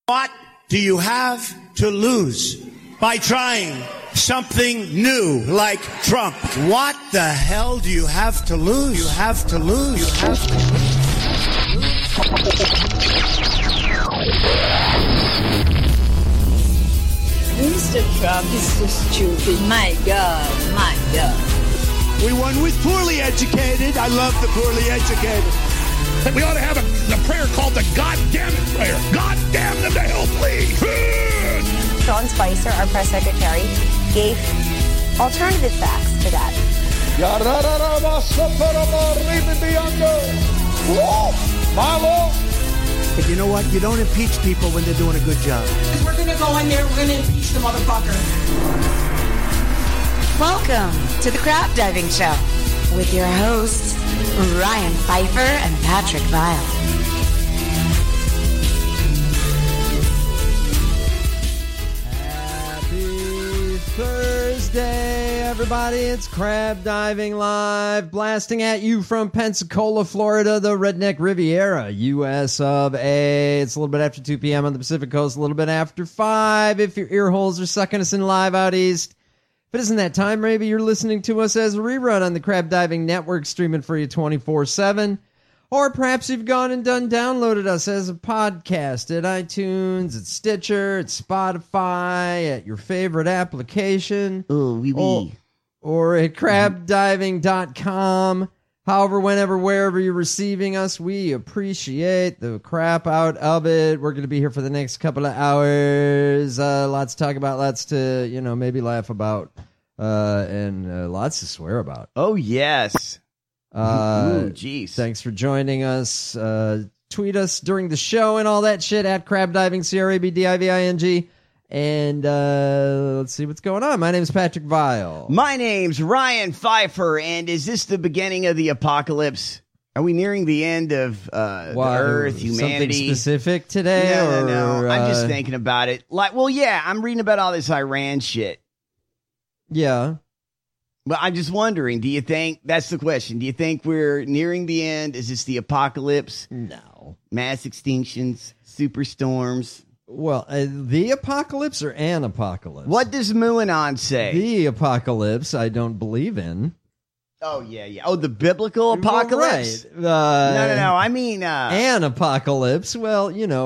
What do you have to lose by trying something new like Trump? What the hell do you have to lose? You have to lose. You have to lose. Mr. Trump is so stupid. My God, my God. We won with poorly educated. I love the poorly educated. We ought to have a prayer called the God damn it prayer. God damn them to hell, please. Sean Spicer, our press secretary, gave alternative facts to that. But you know what? You don't impeach people when they're doing a good job. We're going to go in there, we're going to impeach the motherfucker. Welcome to the Crab Diving Show with your hosts, Ryan Pfeiffer and Patrick Vile. Happy Thursday, everybody. It's Crab Diving Live, blasting at you from Pensacola, Florida, the Redneck Riviera, US of A. It's a little bit after 2 p.m. on the Pacific Coast, a little bit after 5 if your ear holes are sucking us in live out east. If it isn't that time, maybe you're listening to us as a rerun on the Crab Diving Network, streaming for you 24/7. Or perhaps you've gone and downloaded us as a podcast at iTunes, at Stitcher, at Spotify, at your favorite application. Or at crabdiving.com. However, whenever, wherever you're receiving us, we appreciate the crap out of it. We're going to be here for the next couple of hours. Lots to talk about, lots to, maybe laugh about, and lots to swear about. Oh, yes. Jeez. Thanks for joining us. Tweet us during the show and all that shit at crabdiving, CRABDIVING. And let's see what's going on. My name's Patrick Vile. My name's Ryan Pfeiffer. And is this the beginning of the apocalypse? Are we nearing the end of the Earth, humanity? Something specific today? No. I'm just thinking about it. I'm reading about all this Iran shit. Yeah. But I'm just wondering, do you think, that's the question, do you think we're nearing the end? Is this the apocalypse? No. Mass extinctions, superstorms? Well, the apocalypse or an apocalypse? What does Muanon say? The apocalypse I don't believe in. Oh, yeah. Oh, the biblical apocalypse? Well, right. No. I mean... an apocalypse. Well,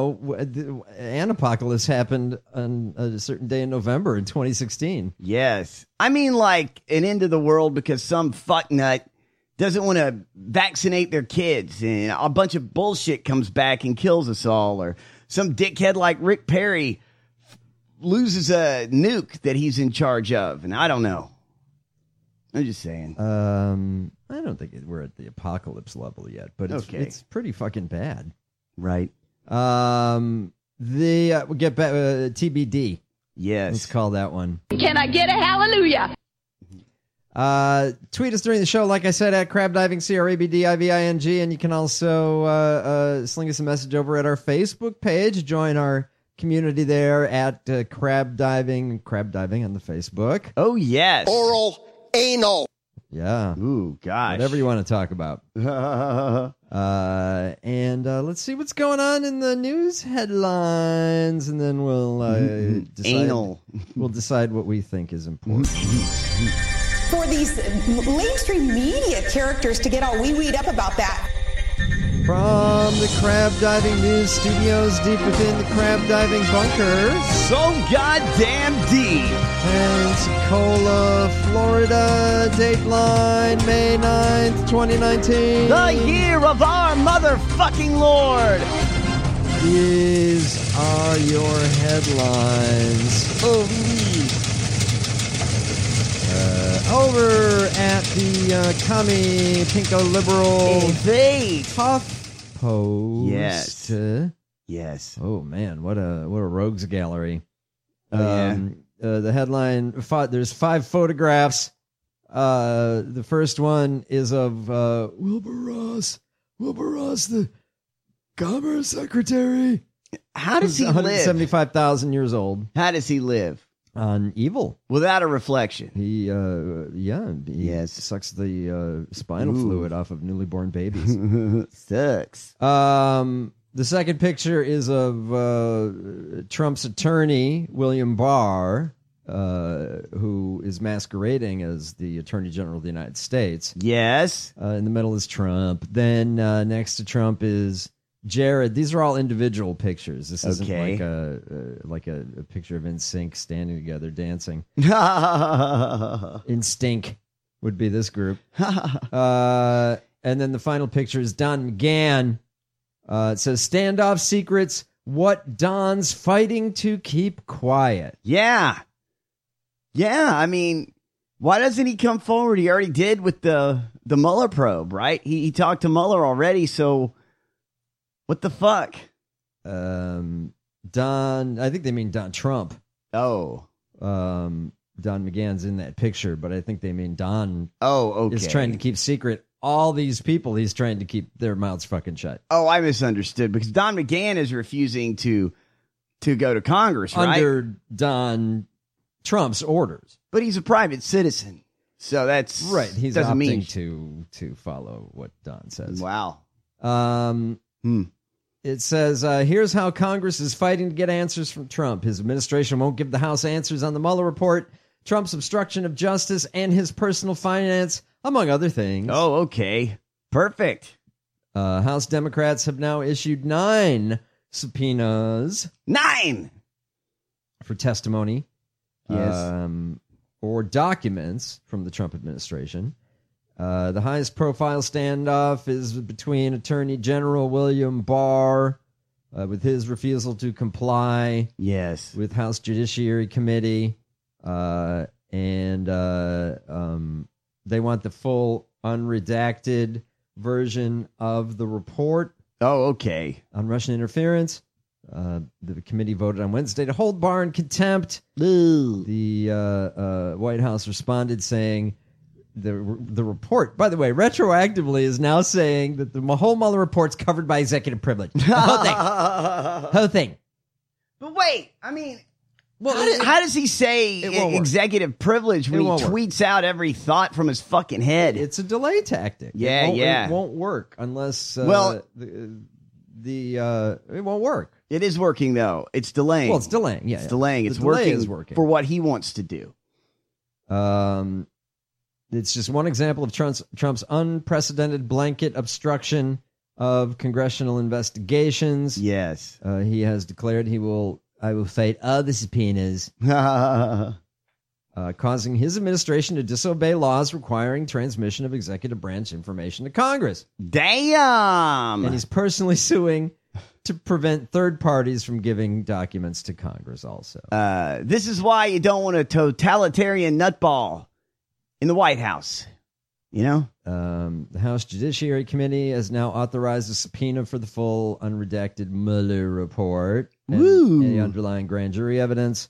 an apocalypse happened on a certain day in November in 2016. Yes. I mean, like, an end of the world because some fucknut doesn't want to vaccinate their kids and a bunch of bullshit comes back and kills us all, or some dickhead like Rick Perry loses a nuke that he's in charge of, and I don't know. I'm just saying. I don't think we're at the apocalypse level yet, but it's pretty fucking bad. Right. We'll get back TBD. Yes. Let's call that one. Can I get a hallelujah? Tweet us during the show, like I said, at crabdiving, CRABDIVING, and you can also sling us a message over at our Facebook page. Join our community there at crab diving on the Facebook. Oh, yes. Oral anal. Yeah. Ooh, gosh. Whatever you want to talk about. And let's see what's going on in the news headlines, and then we'll decide what we think is important. For these mainstream media characters to get all wee-weed up about that. From the Crab Diving News Studios deep within the Crab Diving Bunker. So goddamn deep. Pensacola, Florida. Dateline, May 9th, 2019. The year of our motherfucking Lord. These are your headlines. Over at the commie pinko liberal Tough Post. Yes. Oh man, what a rogues gallery. The headline: there's 5 photographs. The first one is of Wilbur Ross, the Commerce Secretary. How does he live? 175,000 years old. How does he live? On evil. Without a reflection. He sucks the spinal fluid off of newly born babies. Sucks. The second picture is of Trump's attorney, William Barr, who is masquerading as the Attorney General of the United States. Yes. In the middle is Trump. Then next to Trump is Jared. These are all individual pictures. This isn't like a picture of NSYNC standing together dancing. NSYNC would be this group. And then the final picture is Don McGahn. It says, standoff secrets, what Don's fighting to keep quiet. Yeah. Yeah, I mean, why doesn't he come forward? He already did with the Mueller probe, right? He talked to Mueller already, so what the fuck? Don, I think they mean Don Trump. Oh. Don McGahn's in that picture, but I think they mean Don is trying to keep secret all these people. He's trying to keep their mouths fucking shut. Oh, I misunderstood, because Don McGahn is refusing to go to Congress, right? Under Don Trump's orders. But he's a private citizen, so that's right. He's doesn't opting mean to follow what Don says. Wow. It says, here's how Congress is fighting to get answers from Trump. His administration won't give the House answers on the Mueller report, Trump's obstruction of justice, and his personal finance, among other things. Oh, okay. Perfect. House Democrats have now issued 9 subpoenas. 9! For testimony. Yes. Or documents from the Trump administration. The highest profile standoff is between Attorney General William Barr, with his refusal to comply. Yes. With House Judiciary Committee. And they want the full unredacted version of the report. Oh, okay. On Russian interference. The committee voted on Wednesday to hold Barr in contempt. Ooh. The White House responded saying the report, by the way, retroactively is now saying that the whole Mueller report's covered by executive privilege. The whole thing. But wait, I mean, well, how does he say executive privilege when he tweets out every thought from his fucking head? It's a delay tactic. Yeah, It won't work unless it won't work. It is working, though. It's delaying. Well, it's delaying. Yeah, it's delaying. It's working for what he wants to do. It's just one example of Trump's unprecedented blanket obstruction of congressional investigations. Yes. He has declared I will fight all the subpoenas, causing his administration to disobey laws requiring transmission of executive branch information to Congress. Damn! And he's personally suing to prevent third parties from giving documents to Congress also. This is why you don't want a totalitarian nutball in the White House. You know? The House Judiciary Committee has now authorized a subpoena for the full unredacted Mueller report and the underlying grand jury evidence.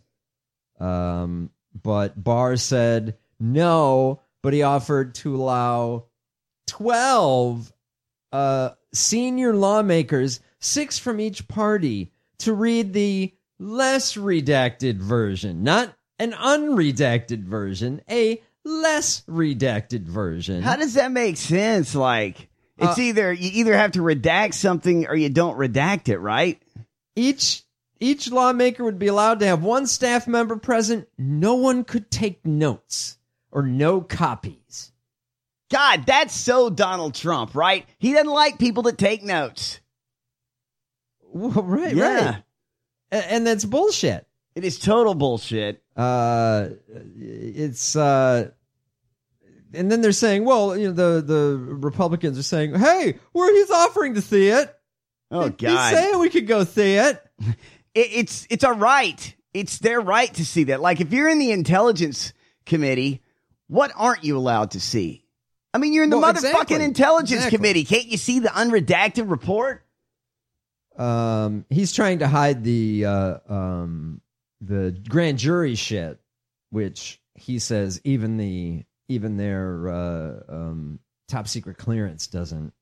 But Barr said no, but he offered to allow 12 senior lawmakers, 6 from each party, to read the less redacted version, not an unredacted version, a less redacted version. How does that make sense? Like, it's you either have to redact something or you don't redact it, right? Each lawmaker would be allowed to have one staff member present. No one could take notes or no copies. God, that's so Donald Trump, right? He doesn't like people that take notes. Well, right. And that's bullshit. It is total bullshit. It's and then they're saying, well, you know, the Republicans are saying, hey, he's offering to see it. Oh, God. He's saying we could go see it. It's a right. It's their right to see that. Like, if you're in the Intelligence Committee, what aren't you allowed to see? I mean, you're in the motherfucking Intelligence Committee. Can't you see the unredacted report? He's trying to hide the grand jury shit, which he says even their top secret clearance doesn't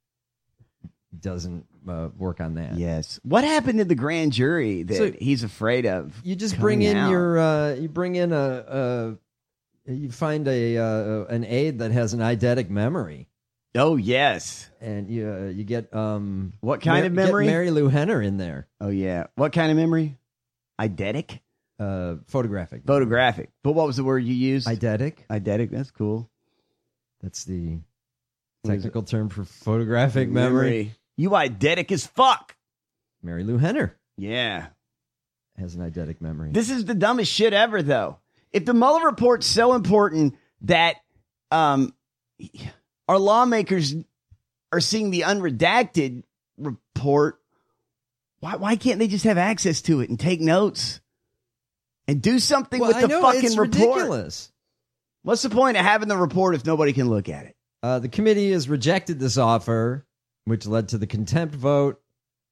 work on that. Yes. What happened to the grand jury that he's afraid of? You just bring in you find an aide that has an eidetic memory, Oh, yes. And you get what kind of memory? Get Mary Lou Henner in there. Oh, yeah. What kind of memory? Eidetic? Photographic. Photographic. But what was the word you used? Eidetic. Eidetic. That's cool. That's the technical term for photographic memory. You eidetic as fuck. Mary Lou Henner. Yeah. Has an eidetic memory. This is the dumbest shit ever, though. If the Mueller report's so important that our lawmakers are seeing the unredacted report, why can't they just have access to it and take notes and do something with the fucking report? Ridiculous. What's the point of having the report if nobody can look at it? The committee has rejected this offer, which led to the contempt vote.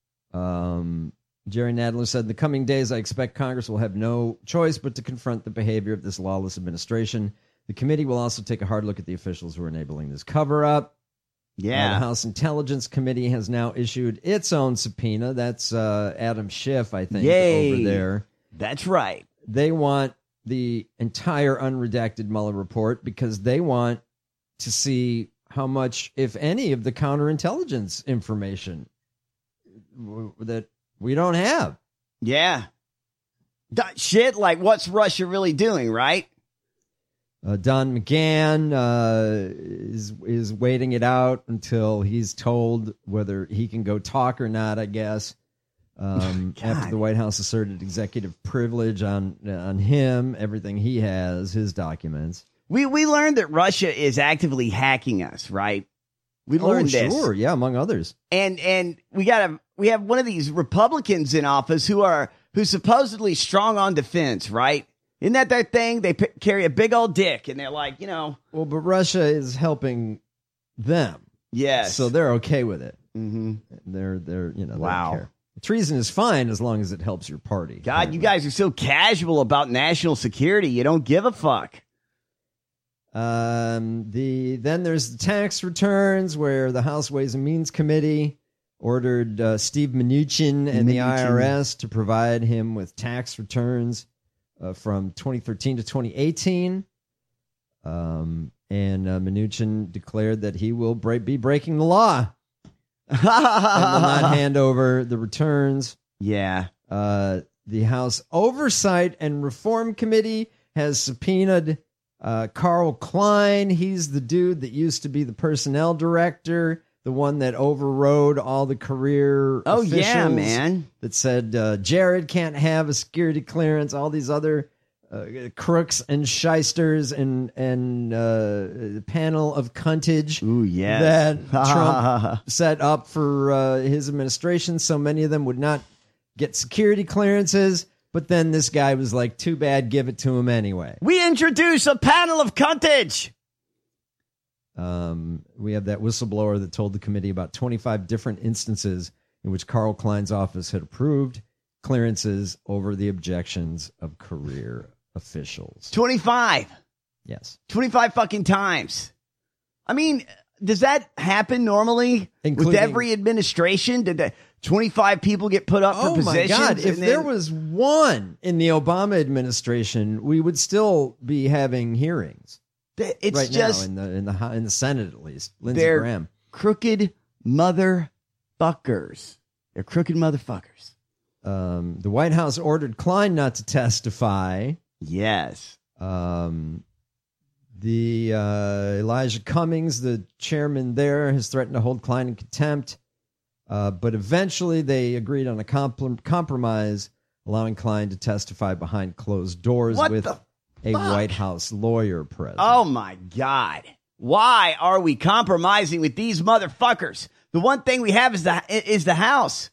Jerry Nadler said, in the coming days, I expect Congress will have no choice but to confront the behavior of this lawless administration. The committee will also take a hard look at the officials who are enabling this cover-up. Yeah. The House Intelligence Committee has now issued its own subpoena. That's Adam Schiff, I think, over there. That's right. They want the entire unredacted Mueller report because they want to see how much, if any, of the counterintelligence information that we don't have. Yeah. Shit, like what's Russia really doing, right? Don McGahn is waiting it out until he's told whether he can go talk or not, I guess. After the White House asserted executive privilege on him, everything he has, his documents. We learned that Russia is actively hacking us, right? We learned this. Sure, yeah, among others. And we have one of these Republicans in office who's supposedly strong on defense, right? Isn't that their thing? They carry a big old dick, and they're like, Well, but Russia is helping them. Yes. So they're okay with it. Mm-hmm. They're wow. They don't care. Treason is fine as long as it helps your party. God, apparently. You guys are so casual about national security. You don't give a fuck. Then there's the tax returns, where the House Ways and Means Committee ordered Steve Mnuchin and the IRS to provide him with tax returns from 2013 to 2018. And Mnuchin declared that he will be breaking the law and will not hand over the returns. Yeah. The House Oversight and Reform Committee has subpoenaed Carl Klein. He's the dude that used to be the personnel director, the one that overrode all the career officials. Yeah, man. That said Jared can't have a security clearance, all these other crooks and shysters and the panel of cuntage that Trump set up for his administration. So many of them would not get security clearances. But then this guy was like, too bad, give it to him anyway. We introduce a panel of cuntage. We have that whistleblower that told the committee about 25 different instances in which Carl Klein's office had approved clearances over the objections of career officials. 25. Yes. 25 fucking times. I mean, does that happen normally with every administration? Did that 25 people get put up for positions? Oh my God. If there was one in the Obama administration, we would still be having hearings. It's right just now in the Senate, at least. Lindsey they're Graham. Crooked motherfuckers. They're crooked motherfuckers. The White House ordered Klein not to testify. Yes. The Elijah Cummings, the chairman there, has threatened to hold Klein in contempt. But eventually they agreed on a compromise, allowing Klein to testify behind closed doors with a White House lawyer present. Oh, my God. Why are we compromising with these motherfuckers? The one thing we have is the House.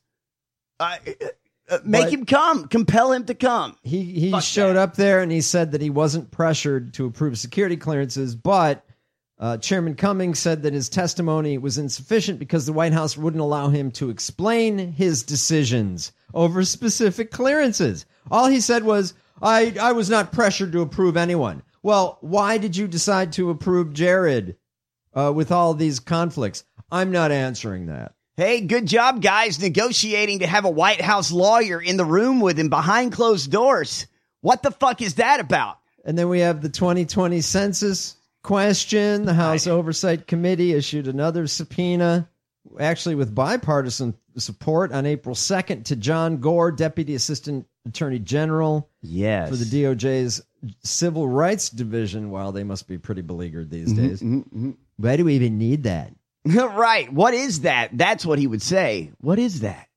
Make him come. Compel him to come. He showed up there and he said that he wasn't pressured to approve security clearances, but Chairman Cummings said that his testimony was insufficient because the White House wouldn't allow him to explain his decisions over specific clearances. All he said was, I was not pressured to approve anyone. Well, why did you decide to approve Jared with all these conflicts? I'm not answering that. Hey, good job, guys, negotiating to have a White House lawyer in the room with him behind closed doors. What the fuck is that about? And then we have the 2020 census question. The House Oversight Committee issued another subpoena, actually with bipartisan support, on April 2nd to John Gore, Deputy Assistant Attorney General Yes. for the DOJ's Civil Rights Division. Wow, they must be pretty beleaguered these days. Why do we even need that? Right. What is that? That's what he would say. What is that?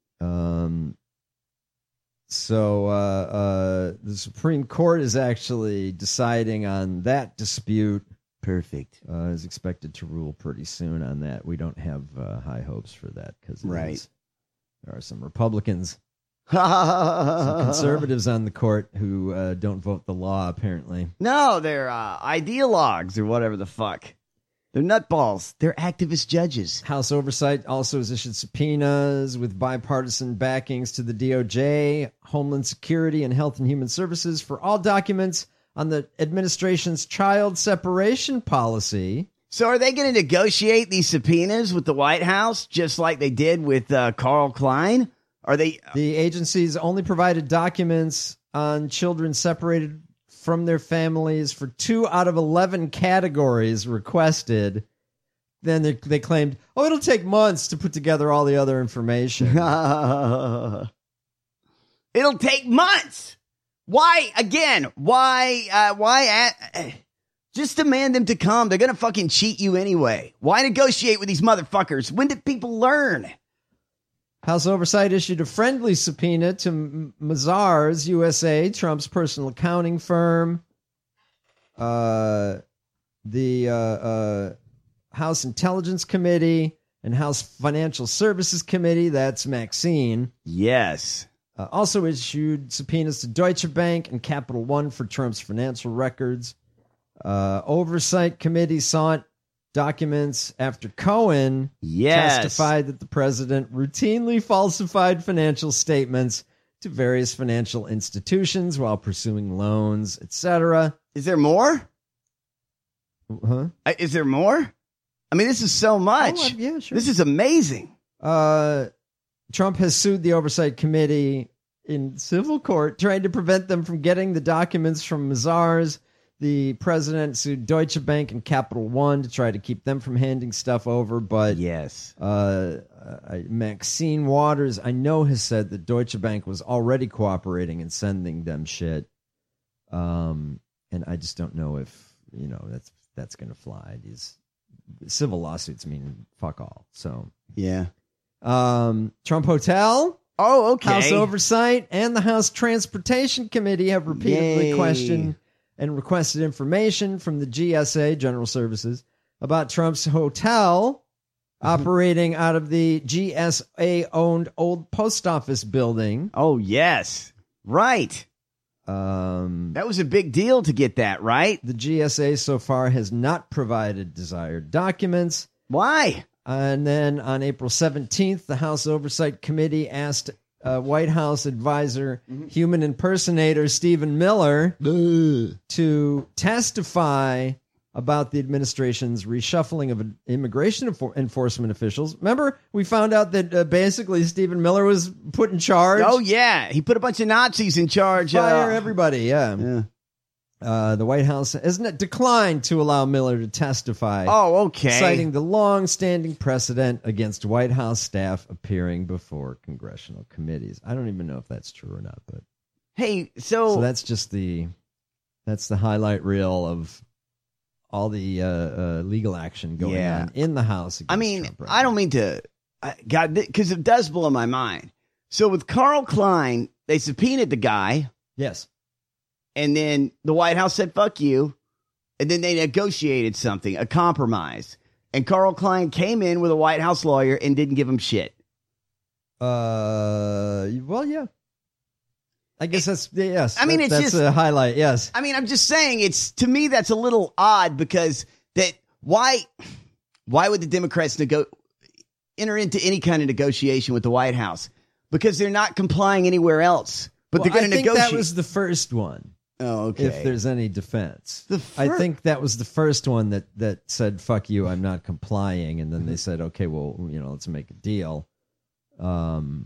So the Supreme Court is actually deciding on that dispute. Perfect. Is expected to rule pretty soon on that. We don't have high hopes for that because there are some Republicans, some conservatives on the court who don't vote the law, apparently. No, they're ideologues or whatever the fuck. They're nutballs. They're activist judges. House Oversight also has issued subpoenas with bipartisan backings to the DOJ, Homeland Security, and Health and Human Services for all documents on the administration's child separation policy. So are they going to negotiate these subpoenas with the White House just like they did with Carl Klein? Are they? The agency's only provided documents on children separated from their families for 2 out of 11 categories requested. Then they claimed, it'll take months to put together all the other information. It'll take months. Why again? Why? Just demand them to come. They're going to fucking cheat you anyway. Why negotiate with these motherfuckers? When did people learn? House Oversight issued a friendly subpoena to Mazars USA, Trump's personal accounting firm. The House Intelligence Committee and House Financial Services Committee, that's Maxine. Yes. Also issued subpoenas to Deutsche Bank and Capital One for Trump's financial records. Oversight Committee sought documents after Cohen testified that the president routinely falsified financial statements to various financial institutions while pursuing loans, etc. Is there more? Huh? Is there more? I mean, this is so much. Yeah, sure. This is amazing. Trump has sued the Oversight Committee in civil court, trying to prevent them from getting the documents from Mazars. The president sued Deutsche Bank and Capital One to try to keep them from handing stuff over. But yes, Maxine Waters, I know, has said that Deutsche Bank was already cooperating and sending them shit. And I just don't know if, that's going to fly. These civil lawsuits mean fuck all. So, yeah. Trump Hotel. Oh, okay. House Oversight and the House Transportation Committee have repeatedly questioned and requested information from the GSA, General Services, about Trump's hotel operating out of the GSA-owned old post office building. Oh, yes. Right. That was a big deal to get that, right? The GSA so far has not provided desired documents. Why? And then on April 17th, the House Oversight Committee asked White House advisor, human impersonator Stephen Miller, to testify about the administration's reshuffling of immigration enforcement officials. Remember, we found out that basically Stephen Miller was put in charge. Oh, yeah. He put a bunch of Nazis in charge. Fire everybody, yeah. The White House has declined to allow Miller to testify. Oh, okay. Citing the long-standing precedent against White House staff appearing before congressional committees. I don't even know if that's true or not, but hey, so that's just that's the highlight reel of all the legal action going on in the House. I mean, Trump right I don't mean to, God, because it does blow my mind. So with Carl Klein, they subpoenaed the guy. Yes. And then the White House said, fuck you. And then they negotiated something, a compromise. And Carl Klein came in with a White House lawyer and didn't give him shit. Well, yeah. I guess that's, yes. I mean, that's a highlight, yes. I mean, I'm just saying, to me, that's a little odd because why would the Democrats enter into any kind of negotiation with the White House? Because they're not complying anywhere else. But they're going to negotiate. I think that was the first one. Oh, okay. If there's any defense. I think that was the first one that said, fuck you, I'm not complying. And then they said, okay, well, let's make a deal. God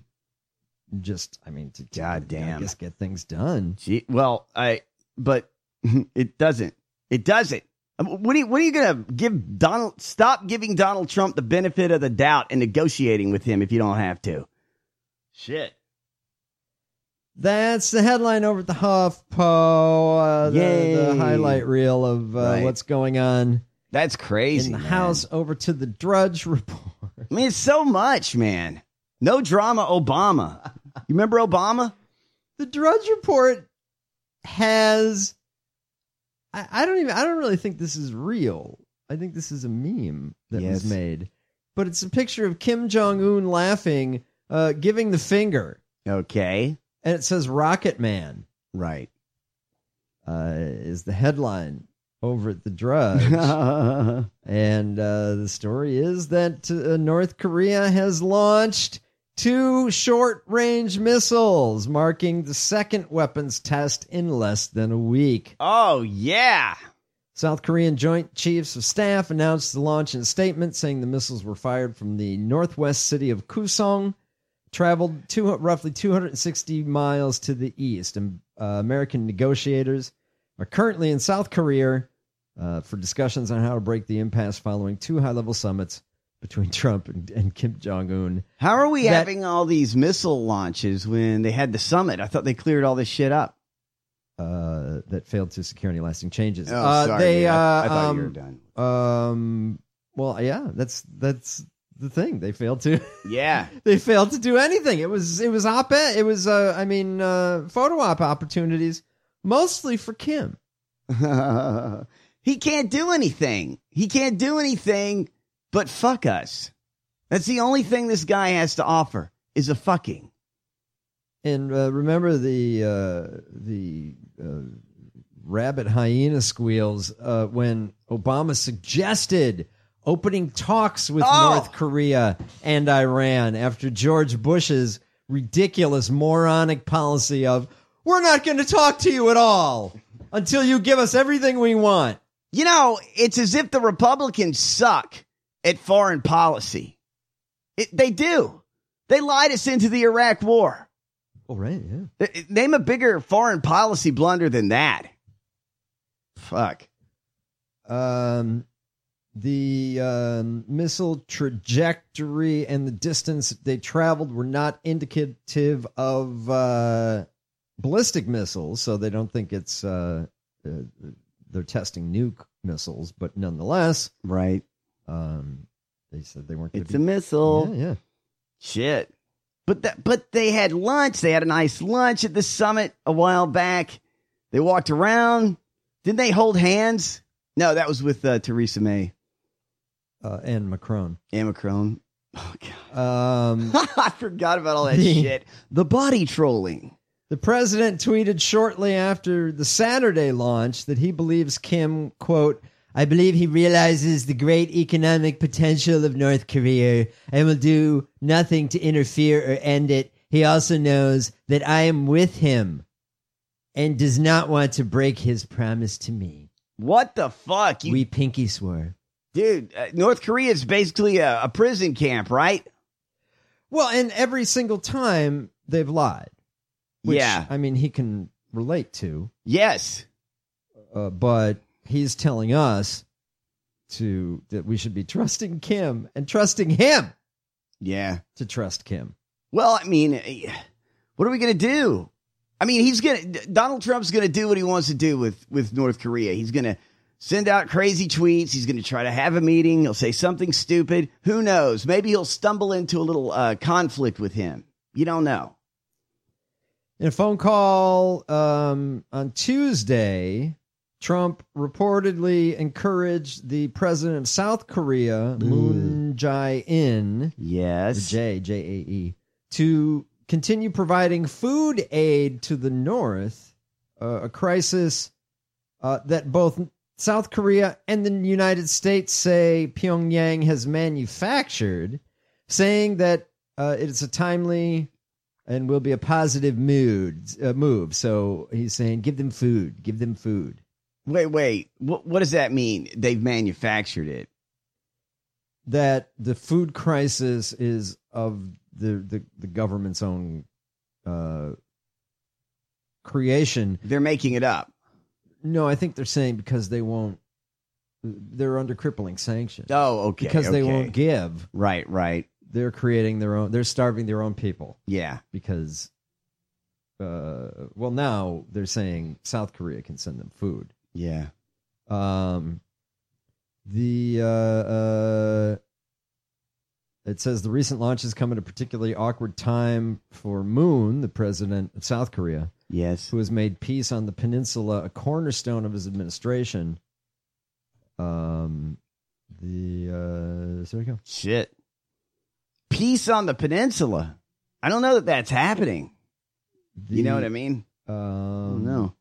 damn. I guess get things done. But it doesn't. When are you going to give stop giving Donald Trump the benefit of the doubt and negotiating with him if you don't have to? Shit. That's the headline over at the HuffPo, the highlight reel of what's going on. That's crazy. In the House, over to the Drudge Report. I mean, it's so much, man. No drama, Obama. You remember Obama? The Drudge Report has... I don't really think this is real. I think this is a meme that was made. But it's a picture of Kim Jong-un laughing, giving the finger. Okay. And it says Rocket Man. Right. Is the headline over at the Drudge. And the story is that North Korea has launched 2 short-range missiles, marking the second weapons test in less than a week. Oh, yeah. South Korean Joint Chiefs of Staff announced the launch in a statement, saying the missiles were fired from the northwest city of Kusong, traveled roughly 260 miles to the east. And American negotiators are currently in South Korea for discussions on how to break the impasse following 2 high-level summits between Trump and Kim Jong-un. How are we having all these missile launches when they had the summit? I thought they cleared all this shit up. That failed to secure any lasting changes. Oh, sorry. I thought you were done. Well, yeah, that's the thing. They failed to. Yeah. They failed to do anything. It was op-ed. It was, photo op opportunities, mostly for Kim. He can't do anything. He can't do anything but fuck us. That's the only thing this guy has to offer is a fucking. And remember the rabbit hyena squeals when Obama suggested opening talks with North Korea and Iran after George Bush's ridiculous moronic policy of, we're not going to talk to you at all until you give us everything we want. You know, it's as if the Republicans suck at foreign policy. They do. They lied us into the Iraq war. Oh, right, yeah. Name a bigger foreign policy blunder than that. Fuck. The missile trajectory and the distance they traveled were not indicative of ballistic missiles, so they don't think it's they're testing nuke missiles, but nonetheless, right. They said they weren't. It's a missile. Yeah. Shit. But they had lunch. They had a nice lunch at the summit a while back. They walked around. Didn't they hold hands? No, that was with Theresa May. And Macron. Oh, God. I forgot about all that shit. The body trolling. The president tweeted shortly after the Saturday launch that he believes Kim, quote, I believe he realizes the great economic potential of North Korea and will do nothing to interfere or end it. He also knows that I am with him and does not want to break his promise to me. What the fuck? We pinky swore. Dude, North Korea is basically a prison camp, right? Well, and every single time they've lied. Which, yeah. I mean, he can relate to. Yes. But he's telling us that we should be trusting Kim and trusting him. Yeah. To trust Kim. Well, I mean, what are we going to do? I mean, Donald Trump's going to do what he wants to do with North Korea. He's going to send out crazy tweets. He's going to try to have a meeting. He'll say something stupid. Who knows? Maybe he'll stumble into a little conflict with him. You don't know. In a phone call on Tuesday, Trump reportedly encouraged the president of South Korea, Moon Jae-in, yes, J-A-E, to continue providing food aid to the North, a crisis that both South Korea and the United States say Pyongyang has manufactured, saying that it is a timely and will be a positive move. So he's saying, give them food, give them food. Wait. What does that mean? They've manufactured it. That the food crisis is of the government's own creation. They're making it up. No, I think they're saying because they won't they're under crippling sanctions. Oh, okay. Because they won't give. Right. They're creating their own. They're starving their own people. Yeah. Because, now they're saying South Korea can send them food. Yeah. It says the recent launches come at a particularly awkward time for Moon, the president of South Korea. Yes. Who has made peace on the peninsula a cornerstone of his administration. So there we go. Shit. Peace on the peninsula. I don't know that that's happening. You know what I mean? No.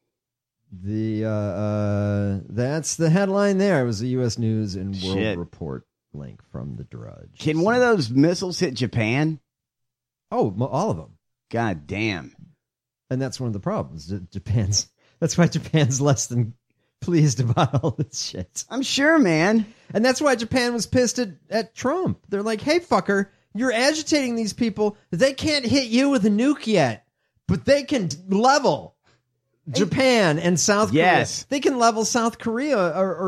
That's the headline there. It was a U.S. News and World Report link from the Drudge. Can one of those missiles hit Japan? Oh, all of them. God damn. And that's one of the problems. That's why Japan's less than pleased about all this shit. I'm sure, man. And that's why Japan was pissed at Trump. They're like, hey, fucker, you're agitating these people. They can't hit you with a nuke yet, but they can level Japan and South Korea. Yes. They can level South Korea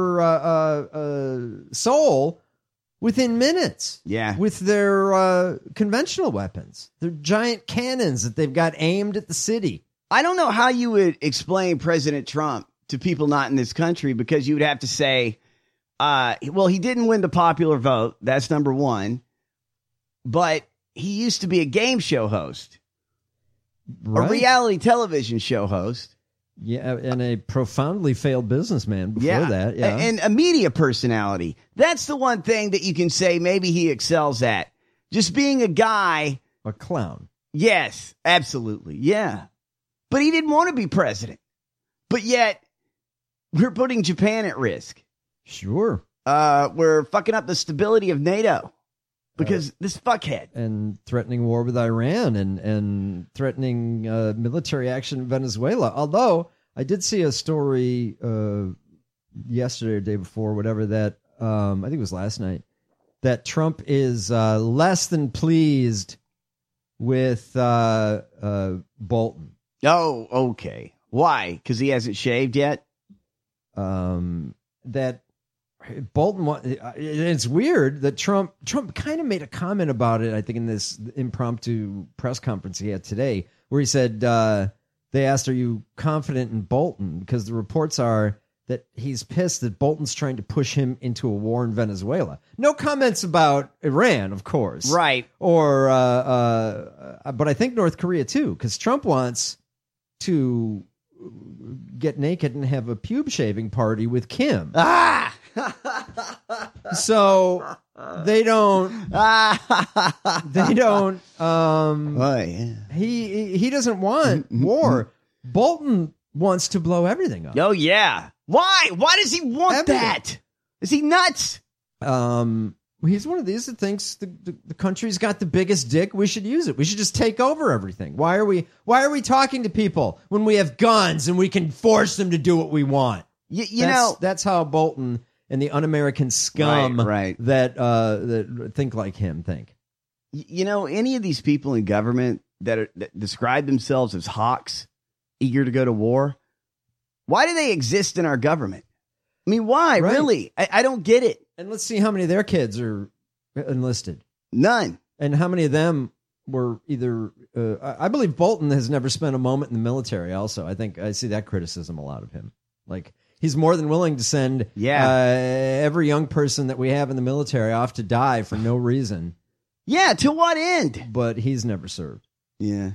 or Seoul within minutes. Yeah. With their conventional weapons. Their giant cannons that they've got aimed at the city. I don't know how you would explain President Trump to people not in this country, because you would have to say, he didn't win the popular vote. That's number one. But he used to be a game show host. Right. A reality television show host. Yeah, and a profoundly failed businessman before that. Yeah. And a media personality. That's the one thing that you can say maybe he excels at. Just being a guy. A clown. Yes, absolutely. Yeah. But he didn't want to be president. But yet, we're putting Japan at risk. Sure. We're fucking up the stability of NATO. Because this fuckhead. And threatening war with Iran and threatening military action in Venezuela. Although, I did see a story yesterday or day before, whatever, that I think it was last night, that Trump is less than pleased with Bolton. Oh, okay. Why? Because he hasn't shaved yet? That Bolton, it's weird that Trump kind of made a comment about it, I think, in this impromptu press conference he had today, where he said, they asked, are you confident in Bolton? Because the reports are that he's pissed that Bolton's trying to push him into a war in Venezuela. No comments about Iran, of course. Right. Or, but I think North Korea too, because Trump wants to get naked and have a pube shaving party with Kim. Ah! So they don't. He doesn't want war. Bolton wants to blow everything up. Oh yeah. Why? Why does he want that? Is he nuts? He's one of these that thinks the country's got the biggest dick. We should use it. We should just take over everything. Why are we talking to people when we have guns and we can force them to do what we want? That's how Bolton and the un-American scum that think like him think. Any of these people in government that describe themselves as hawks, eager to go to war, why do they exist in our government? I mean, why? Right. Really? I don't get it. And let's see how many of their kids are enlisted. None. And how many of them were either... I believe Bolton has never spent a moment in the military also. I think I see that criticism a lot of him. Like... He's more than willing to send every young person that we have in the military off to die for no reason. Yeah, to what end? But he's never served. Yeah.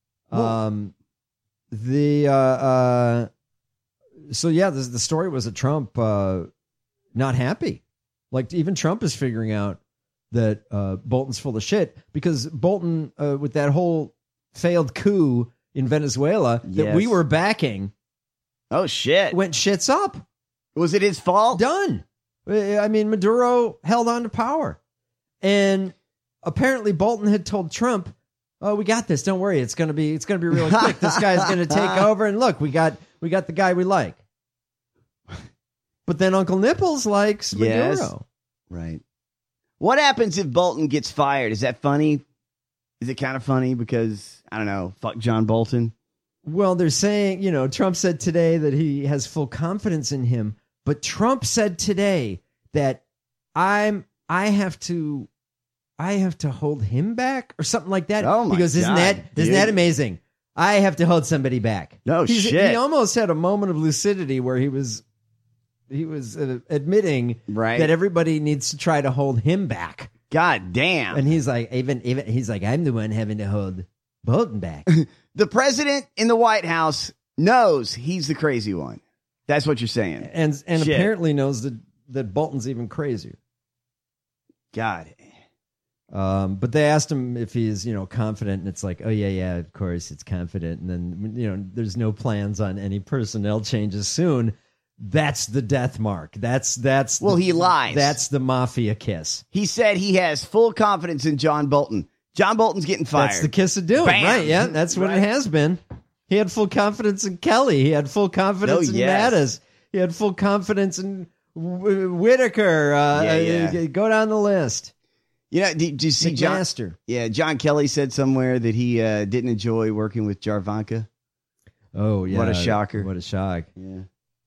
The story was that Trump not happy. Like even Trump is figuring out that Bolton's full of shit because Bolton with that whole failed coup in Venezuela that we were backing. Oh, shit. Went shits up. Was it his fault? Done. I mean, Maduro held on to power. And apparently Bolton had told Trump, oh, we got this. Don't worry. It's going to be really quick. This guy's going to take over. And look, we got the guy we like. But then Uncle Nipples likes Maduro. Yes. Right. What happens if Bolton gets fired? Is that funny? Is it kind of funny because, I don't know, fuck John Bolton? Well, they're saying, Trump said today that he has full confidence in him, But Trump said today that I have to hold him back or something like that. Oh my He goes, isn't God, that amazing? I have to hold somebody back. No shit. He almost had a moment of lucidity where he was admitting that everybody needs to try to hold him back. God damn. And he's like, he's like, I'm the one having to hold Bolton back. The president in the White House knows he's the crazy one. That's what you're saying. And Shit. apparently knows that Bolton's even crazier. God. But they asked him if he's, confident, and it's like, oh yeah, of course it's confident. And then, there's no plans on any personnel changes soon. That's the death mark. Well, he lies. That's the mafia kiss. He said he has full confidence in John Bolton. John Bolton's getting fired. That's the kiss of doom, Bam. right? Yeah, that's what it has been. He had full confidence in Kelly. He had full confidence in Mattis. He had full confidence in Whitaker. Go down the list. Did you see John? Yeah, John Kelly said somewhere that he didn't enjoy working with Jarvanka. Oh, yeah. What a shocker. What a shock. Yeah.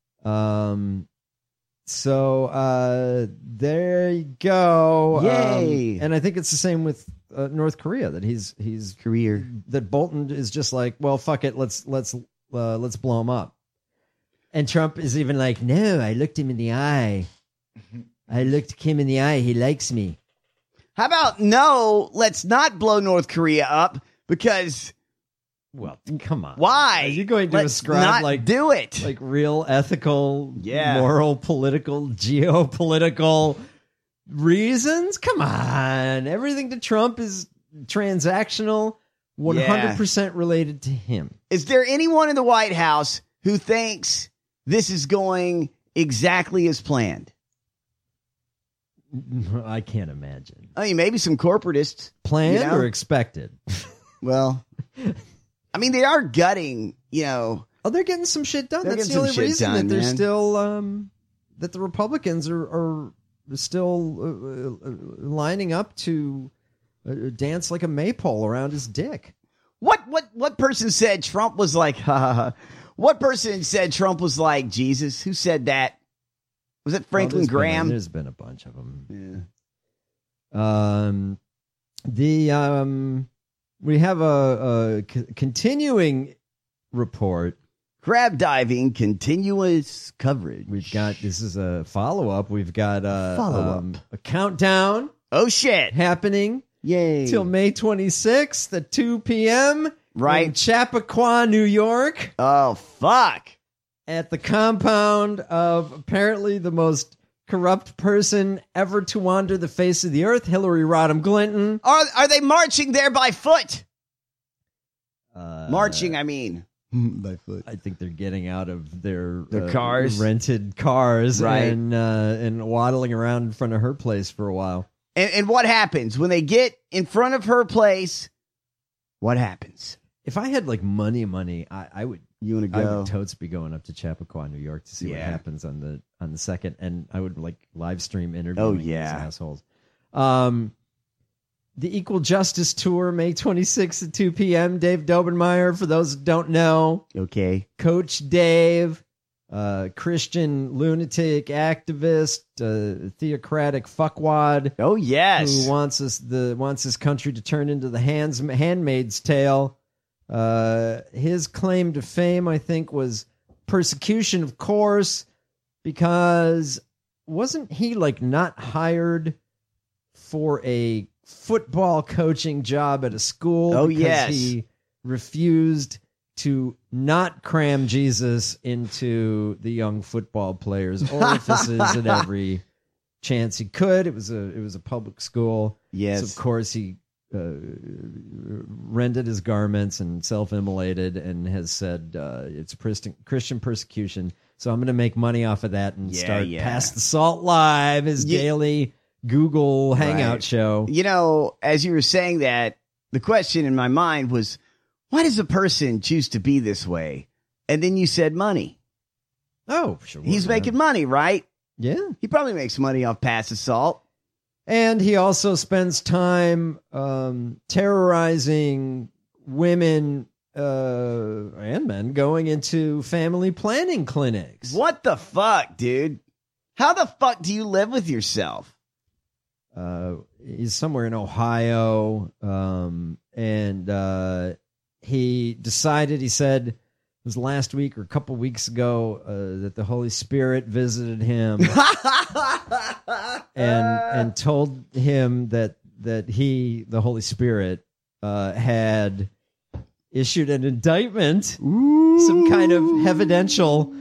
So there you go. Yay. And I think it's the same with North Korea, that he's career, that Bolton is just like, well, fuck it. Let's blow him up. And Trump is even like, no, I looked him in the eye. I looked Kim in the eye. He likes me. How about no, let's not blow North Korea up because... Well, come on. Why? Are you going to Let's ascribe not do it. Like real ethical, moral, political, geopolitical reasons? Come on. Everything to Trump is transactional, 100% related to him. Is there anyone in the White House who thinks this is going exactly as planned? I can't imagine. I mean, maybe some corporatists. Planned or expected? Well... I mean, they are gutting, Oh, they're getting some shit done. They're That's the getting only some shit reason done, that they're man. still, that the Republicans are still lining up to dance like a maypole around his dick. What person said Trump was like, ha ha ha? What person said Trump was like Jesus? Who said that? Was it Franklin Graham? There's been a bunch of them. Yeah. We have a continuing report. Crab diving, continuous coverage. This is a follow-up. We've got a countdown. Oh, shit. Happening. Yay. Till May 26th at 2 p.m. Right. In Chappaqua, New York. Oh, fuck. At the compound of apparently the most corrupt person ever to wander the face of the earth, Hillary Rodham Clinton. Are they marching there by foot? Marching, I mean. By foot. I think they're getting out of their cars, rented cars, right, and waddling around in front of her place for a while. And what happens when they get in front of her place? What happens? If I had like money, I would. You want to go? I would totes be going up to Chappaqua, New York, to see what happens on the 2nd, and I would like live stream interviewing these assholes. The Equal Justice Tour, May 26th at 2 p.m. Dave Dobenmeyer, for those who don't know. Okay. Coach Dave, Christian lunatic activist, theocratic fuckwad. Oh, yes. Who wants his country to turn into the Handmaid's Tale. His claim to fame, I think, was persecution, of course, because wasn't he like not hired for a football coaching job at a school? Oh, because yes. He refused to not cram Jesus into the young football players' orifices at every chance he could. It was a public school. Yes. So of course he rended his garments and self-immolated and has said it's Christian persecution. So I'm going to make money off of that and start Pass the Salt Live, his daily Google Hangout show. As you were saying that, the question in my mind was, why does a person choose to be this way? And then you said money. Oh, sure. He's making money, right? Yeah. He probably makes money off Pass the Salt. And he also spends time terrorizing women and men going into family planning clinics. What the fuck, dude? How the fuck do you live with yourself? He's somewhere in Ohio, and he decided, he said it was last week or a couple weeks ago, that the Holy Spirit visited him and told him that he, the Holy Spirit, had issued an indictment, some kind of evidential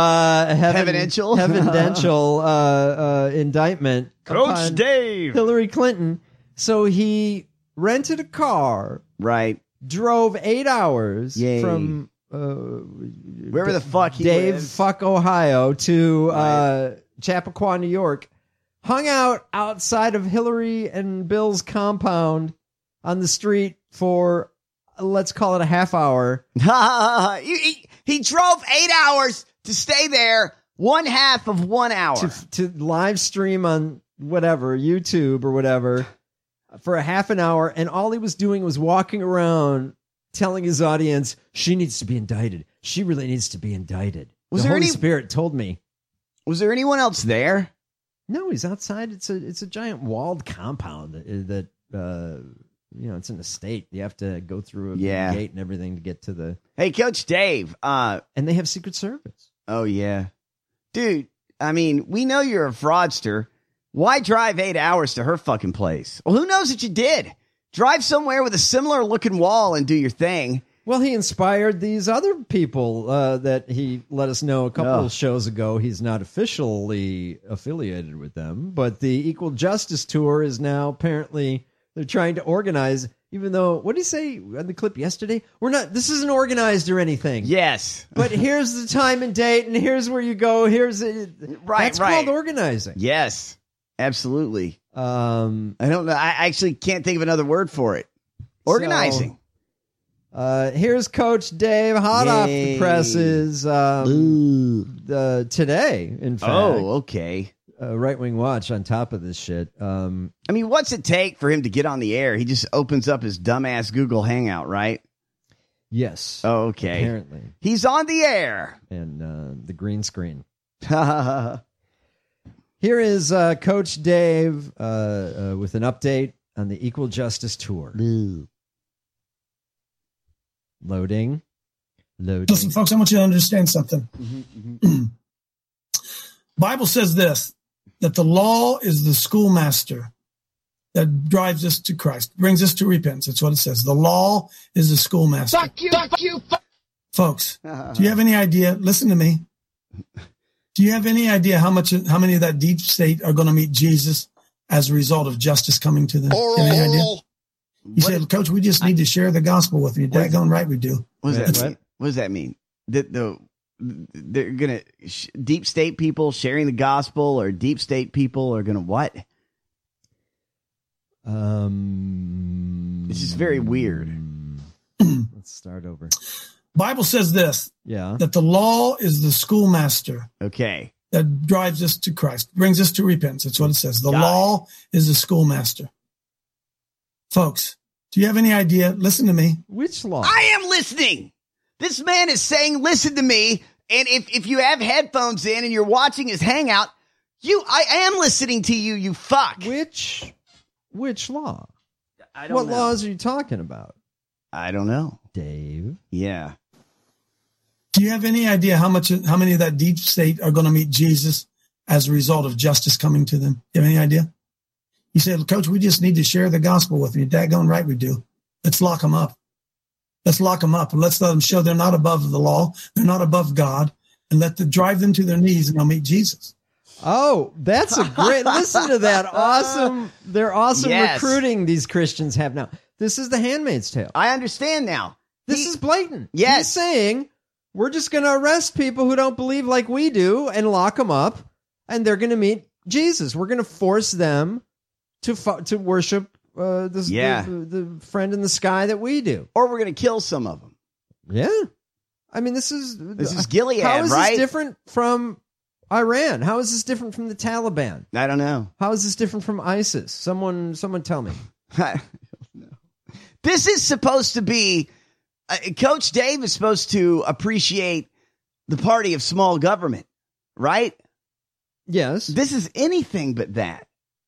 indictment. Coach Dave. Hillary Clinton. So he rented a car, right? Drove 8 hours from wherever the fuck he Dave lives. fuck Ohio to Chappaqua, New York. Hung out outside of Hillary and Bill's compound on the street for, let's call it a half hour. He drove 8 hours to stay there, one half of 1 hour. To live stream on whatever, YouTube or whatever, for a half an hour. And all he was doing was walking around telling his audience, she needs to be indicted. She really needs to be indicted. The Holy Spirit told me. Was there anyone else there? No, he's outside. It's a giant walled compound that it's an estate. You have to go through a gate and everything to get to the. Hey, Coach Dave. And they have Secret Service. Oh yeah, dude. I mean, we know you're a fraudster. Why drive 8 hours to her fucking place? Well, who knows that you did? Drive somewhere with a similar looking wall and do your thing. Well, he inspired these other people that he let us know a couple of shows ago. He's not officially affiliated with them, but the Equal Justice Tour is now apparently they're trying to organize. Even though, what did he say on the clip yesterday? This isn't organized or anything. Yes, but here's the time and date, and here's where you go. That's called organizing. Yes, absolutely. I don't know. I actually can't think of another word for it. Organizing. Here's Coach Dave, hot off the presses today, in fact. Oh, okay. Right Wing Watch on top of this shit. I mean, what's it take for him to get on the air? He just opens up his dumbass Google Hangout, right? Yes. Oh, okay. Apparently. He's on the air. And the green screen. Here is Coach Dave with an update on the Equal Justice Tour. Loading. Listen, folks, I want you to understand something. Bible says this, that the law is the schoolmaster that drives us to Christ, brings us to repentance. That's what it says. The law is the schoolmaster. Fuck you. Folks, do you have any idea? Listen to me. Do you have any idea how many of that deep state are going to meet Jesus as a result of justice coming to them? Do you have any idea? You said, Coach, we just need to share the gospel with you. Daggone right we do. What does that mean? They're going to deep state people sharing the gospel, or deep state people are going to what? This is very weird. Let's start over. Bible says this. Yeah. That the law is the schoolmaster. Okay. That drives us to Christ, brings us to repentance. That's what it says. The law is the schoolmaster. Folks, do you have any idea? Listen to me. Which law? I am listening. This man is saying, listen to me. And if you have headphones in and you're watching his hangout, I am listening to you, you fuck. Which law? I don't know. What laws are you talking about? I don't know. Dave? Yeah. Do you have any idea how many of that deep state are going to meet Jesus as a result of justice coming to them? Do you have any idea? You said, Coach, we just need to share the gospel with you. Daggone right we do. Let's lock them up. Let's lock them up and let's let them show they're not above the law. They're not above God, and drive them to their knees and they'll meet Jesus. Oh, that's a great, listen to that. Awesome. They're awesome recruiting these Christians have now. This is the Handmaid's Tale. I understand now. This is blatant. Yes. He's saying we're just going to arrest people who don't believe like we do and lock them up, and they're going to meet Jesus. We're going to force them to worship the friend in the sky that we do. Or we're going to kill some of them. Yeah. I mean, this is Gilead, how is right? this different from Iran? How is this different from the Taliban? I don't know. How is this different from ISIS? Someone tell me. I don't know. This is supposed to be Coach Dave is supposed to appreciate the party of small government, right? Yes. This is anything but that.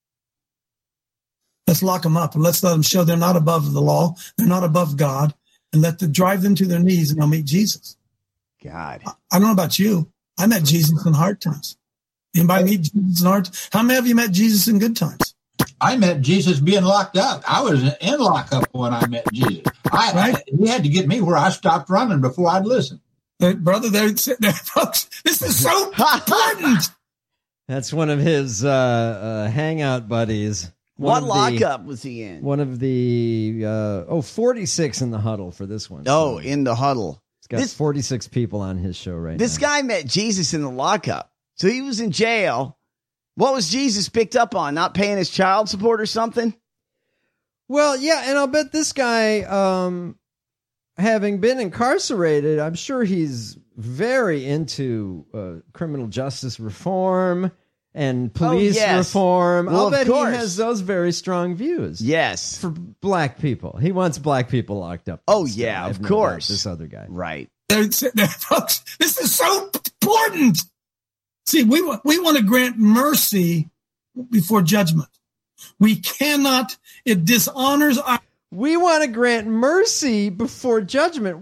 Let's lock them up and let's let them show they're not above the law. They're not above God, and drive them to their knees and they'll meet Jesus. God. I don't know about you. I met Jesus in hard times. Anybody meet Jesus in hard times? How many of you met Jesus in good times? I met Jesus being locked up. I was in lockup when I met Jesus. He had to get me where I stopped running before I'd listen. Brother, they're sitting there, folks. This is so important. That's one of his hangout buddies. What lockup was he in? One of the 46 in the huddle for this one. Oh, in the huddle. He's got 46 people on his show right now. This guy met Jesus in the lockup. So he was in jail. What was Jesus picked up on? Not paying his child support or something? Well, yeah, and I'll bet this guy, having been incarcerated, I'm sure he's very into criminal justice reform and police reform. Well, I'll bet he has those very strong views. Yes. For black people. He wants black people locked up. Oh, yeah, of course. This other guy. Right. They're sitting there, folks. This is so important. See, we want to grant mercy before judgment. We cannot. It dishonors our. We want to grant mercy before judgment.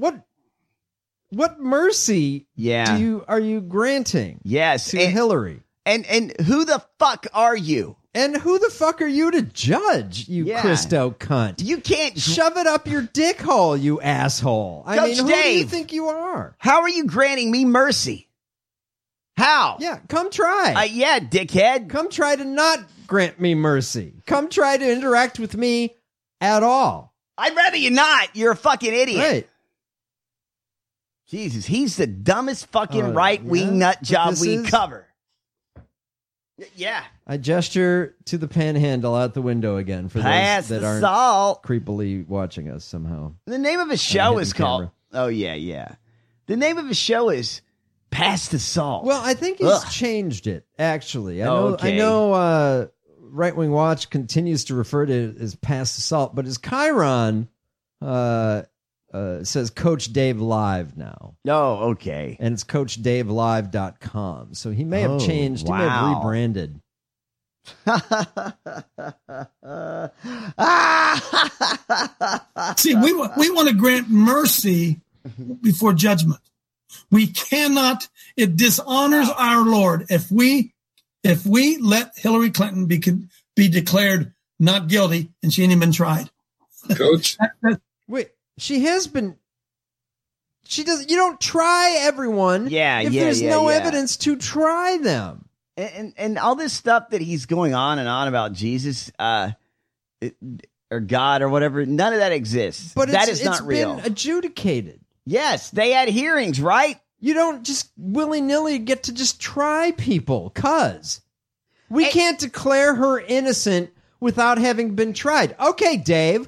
What mercy are you granting? Yes. To Hillary. And who the fuck are you? And who the fuck are you to judge, you Christo cunt? You can't shove it up your dick hole, you asshole. I mean, who do you think you are? How are you granting me mercy? How? Yeah, come try. Yeah, dickhead. Come try to not grant me mercy. Come try to interact with me at all. I'd rather you not. You're a fucking idiot. Right. Jesus, he's the dumbest fucking right-wing nut job we cover. Yeah. I gesture to the panhandle out the window again for those that aren't creepily watching us somehow. The name of his show is called... Oh, yeah. The name of his show is Pass the Salt. Well, I think he's changed it, actually. I know Right Wing Watch continues to refer to it as Pass the Salt, but his Chiron says Coach Dave Live now. Oh, okay. And it's CoachDaveLive.com. So he may have changed. He may have rebranded. See, we want to grant mercy before judgment. We cannot. It dishonors our Lord if we let Hillary Clinton be declared not guilty and she ain't even been tried. Coach, wait, she has been. She does. You don't try everyone. If there's no evidence to try them. And all this stuff that he's going on and on about Jesus, or God or whatever, none of that exists. But that is not real. It's been adjudicated. Yes, they had hearings, right? You don't just willy-nilly get to just try people, cuz. We can't declare her innocent without having been tried. Okay, Dave,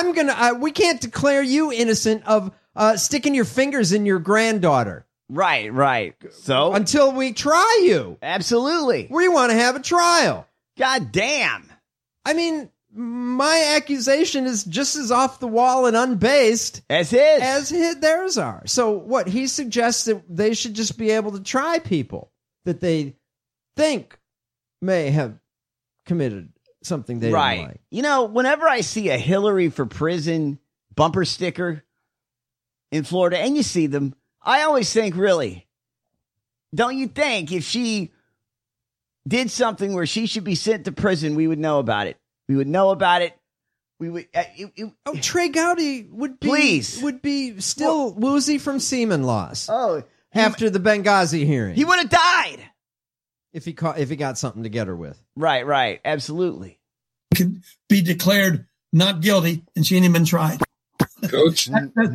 we can't declare you innocent of sticking your fingers in your granddaughter. Right. So? Until we try you. Absolutely. We want to have a trial. God damn. I mean, my accusation is just as off the wall and unbased as his. As theirs are. So what? He suggests that they should just be able to try people that they think may have committed something they didn't like. You know, whenever I see a Hillary for prison bumper sticker in Florida, and you see them, I always think, really, don't you think if she did something where she should be sent to prison, we would know about it? We would know about it. We would. Trey Gowdy would be still woozy from semen loss. Oh, after the Benghazi hearing, he would have died if he got something to get her with. Right, absolutely. Could be declared not guilty, and she ain't even been tried. Coach,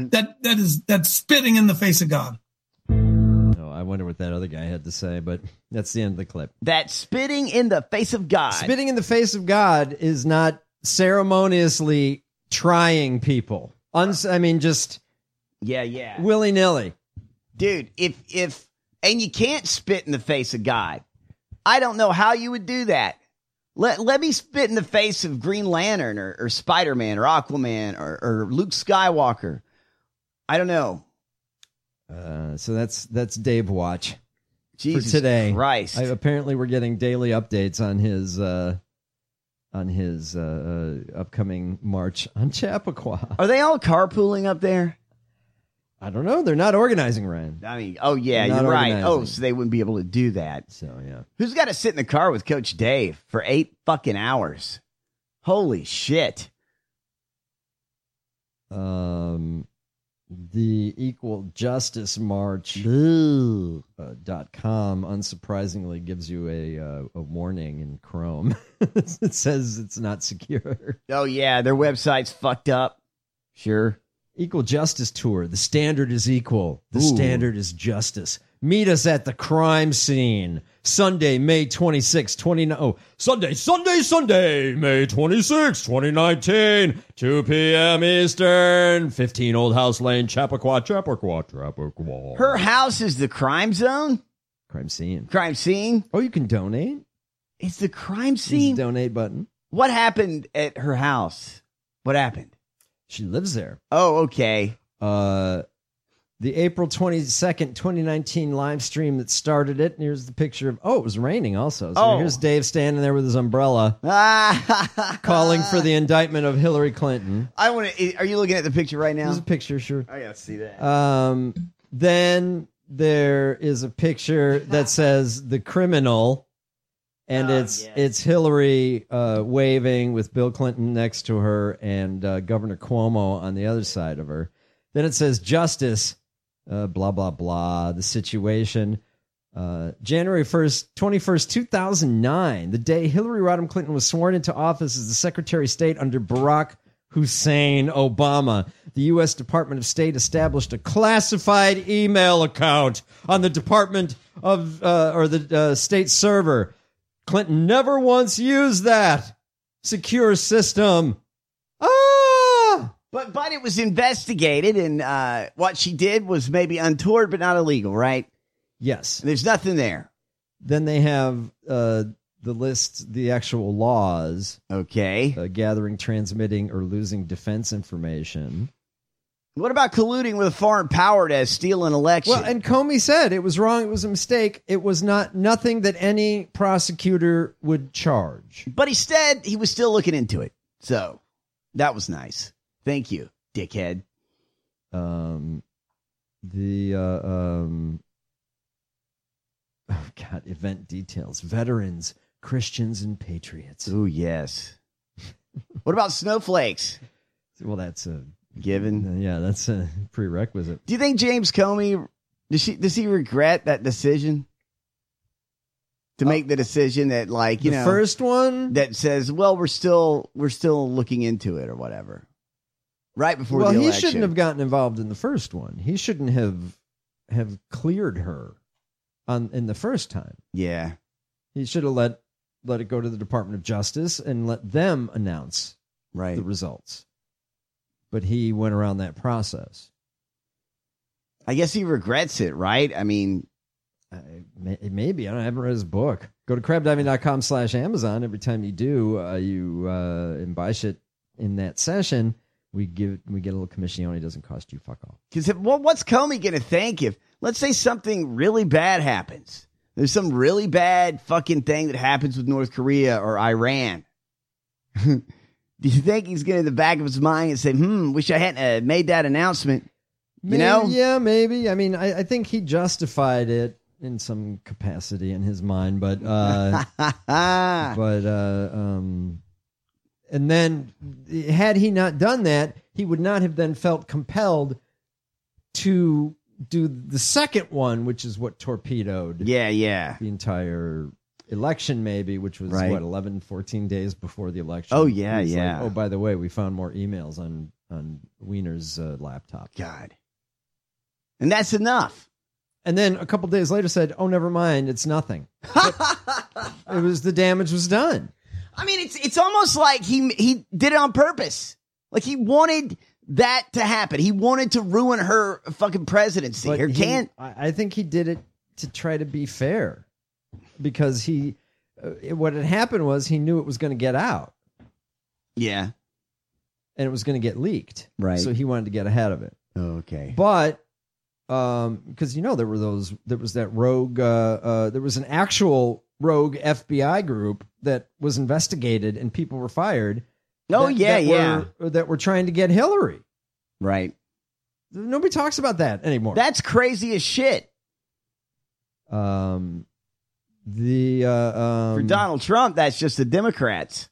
that's spitting in the face of God. Oh, I wonder what that other guy had to say, but that's the end of the clip. That spitting in the face of God. Spitting in the face of God is not ceremoniously trying people. Just willy-nilly. Dude, if and you can't spit in the face of God, I don't know how you would do that. Let me spit in the face of Green Lantern or Spider-Man or Aquaman or Luke Skywalker. I don't know. So that's Dave Watch. Jesus for today. Christ. Apparently, we're getting daily updates on his upcoming march on Chappaqua. Are they all carpooling up there? I don't know. They're not organizing, Ryan. I mean, oh, yeah, They're you're not right. organizing. Oh, so they wouldn't be able to do that. So, yeah. Who's got to sit in the car with Coach Dave for 8 fucking hours? Holy shit. The Equal Justice March .com unsurprisingly gives you a warning in Chrome. It says it's not secure. Oh, yeah, their website's fucked up. Sure. Equal Justice Tour. The standard is equal. The standard is justice. Meet us at the crime scene. Sunday, May 26, Sunday, May 26, 2019, 2 p.m. Eastern, 15 Old House Lane, Chappaqua. Her house is the crime zone? Crime scene. Crime scene? Oh, you can donate? It's the crime scene? There's a donate button. What happened at her house? What happened? She lives there. Oh, okay. The April 22nd, 2019 live stream that started it. And here's the picture of, it was raining also. So here's Dave standing there with his umbrella calling for the indictment of Hillary Clinton. Are you looking at the picture right now? There's a picture, sure. I gotta see that. Then there is a picture that says the criminal, and it's Hillary waving with Bill Clinton next to her and Governor Cuomo on the other side of her. Then it says justice, blah, blah, blah, the situation. January 21st, 2009, the day Hillary Rodham Clinton was sworn into office as the Secretary of State under Barack Hussein Obama. The U.S. Department of State established a classified email account on the Department of, the state server. Clinton never once used that secure system. But it was investigated, and what she did was maybe untoward, but not illegal, right? Yes. There's nothing there. Then they have the list, the actual laws. Okay. Gathering, transmitting, or losing defense information. What about colluding with a foreign power to steal an election? Well, and Comey said it was wrong. It was a mistake. It was nothing that any prosecutor would charge. But instead, he was still looking into it. So that was nice. Thank you, dickhead. Event details. Veterans, Christians, and patriots. Oh, yes. What about snowflakes? Well, that's a given. Yeah, that's a prerequisite. Do you think James Comey, does he regret that decision? To make the decision that, the first one that says, well, we're still looking into it or whatever. Right before the election. Well, he shouldn't have gotten involved in the first one. He shouldn't have cleared her in the first time. Yeah. He should have let it go to the Department of Justice and let them announce the results. But he went around that process. I guess he regrets it, right? I mean, maybe. I haven't read his book. Go to crabdiving.com/Amazon. Every time you do, and buy shit in that session, we get a little commission. It doesn't cost you fuck all. Because what's Comey going to think if, let's say, something really bad happens? There's some really bad fucking thing that happens with North Korea or Iran. Do you think he's going to, in the back of his mind, and say, wish I hadn't made that announcement? Yeah, maybe. I mean, I think he justified it in some capacity in his mind, but and then had he not done that, he would not have then felt compelled to do the second one, which is what torpedoed the entire election, maybe, which was 14 days before the election. Oh, yeah. Oh, by the way, we found more emails on Wiener's laptop. God. And that's enough. And then a couple days later said, oh, never mind, it's nothing. The damage was done. I mean, it's almost like he did it on purpose. Like he wanted that to happen. He wanted to ruin her fucking presidency. I think he did it to try to be fair, because what had happened was he knew it was going to get out. Yeah. And it was going to get leaked. Right. So he wanted to get ahead of it. Okay. But because there was that rogue, there was an actual rogue FBI group that was investigated and people were fired. Oh, that were trying to get Hillary. Right. Nobody talks about that anymore. That's crazy as shit. For Donald Trump, that's just the Democrats.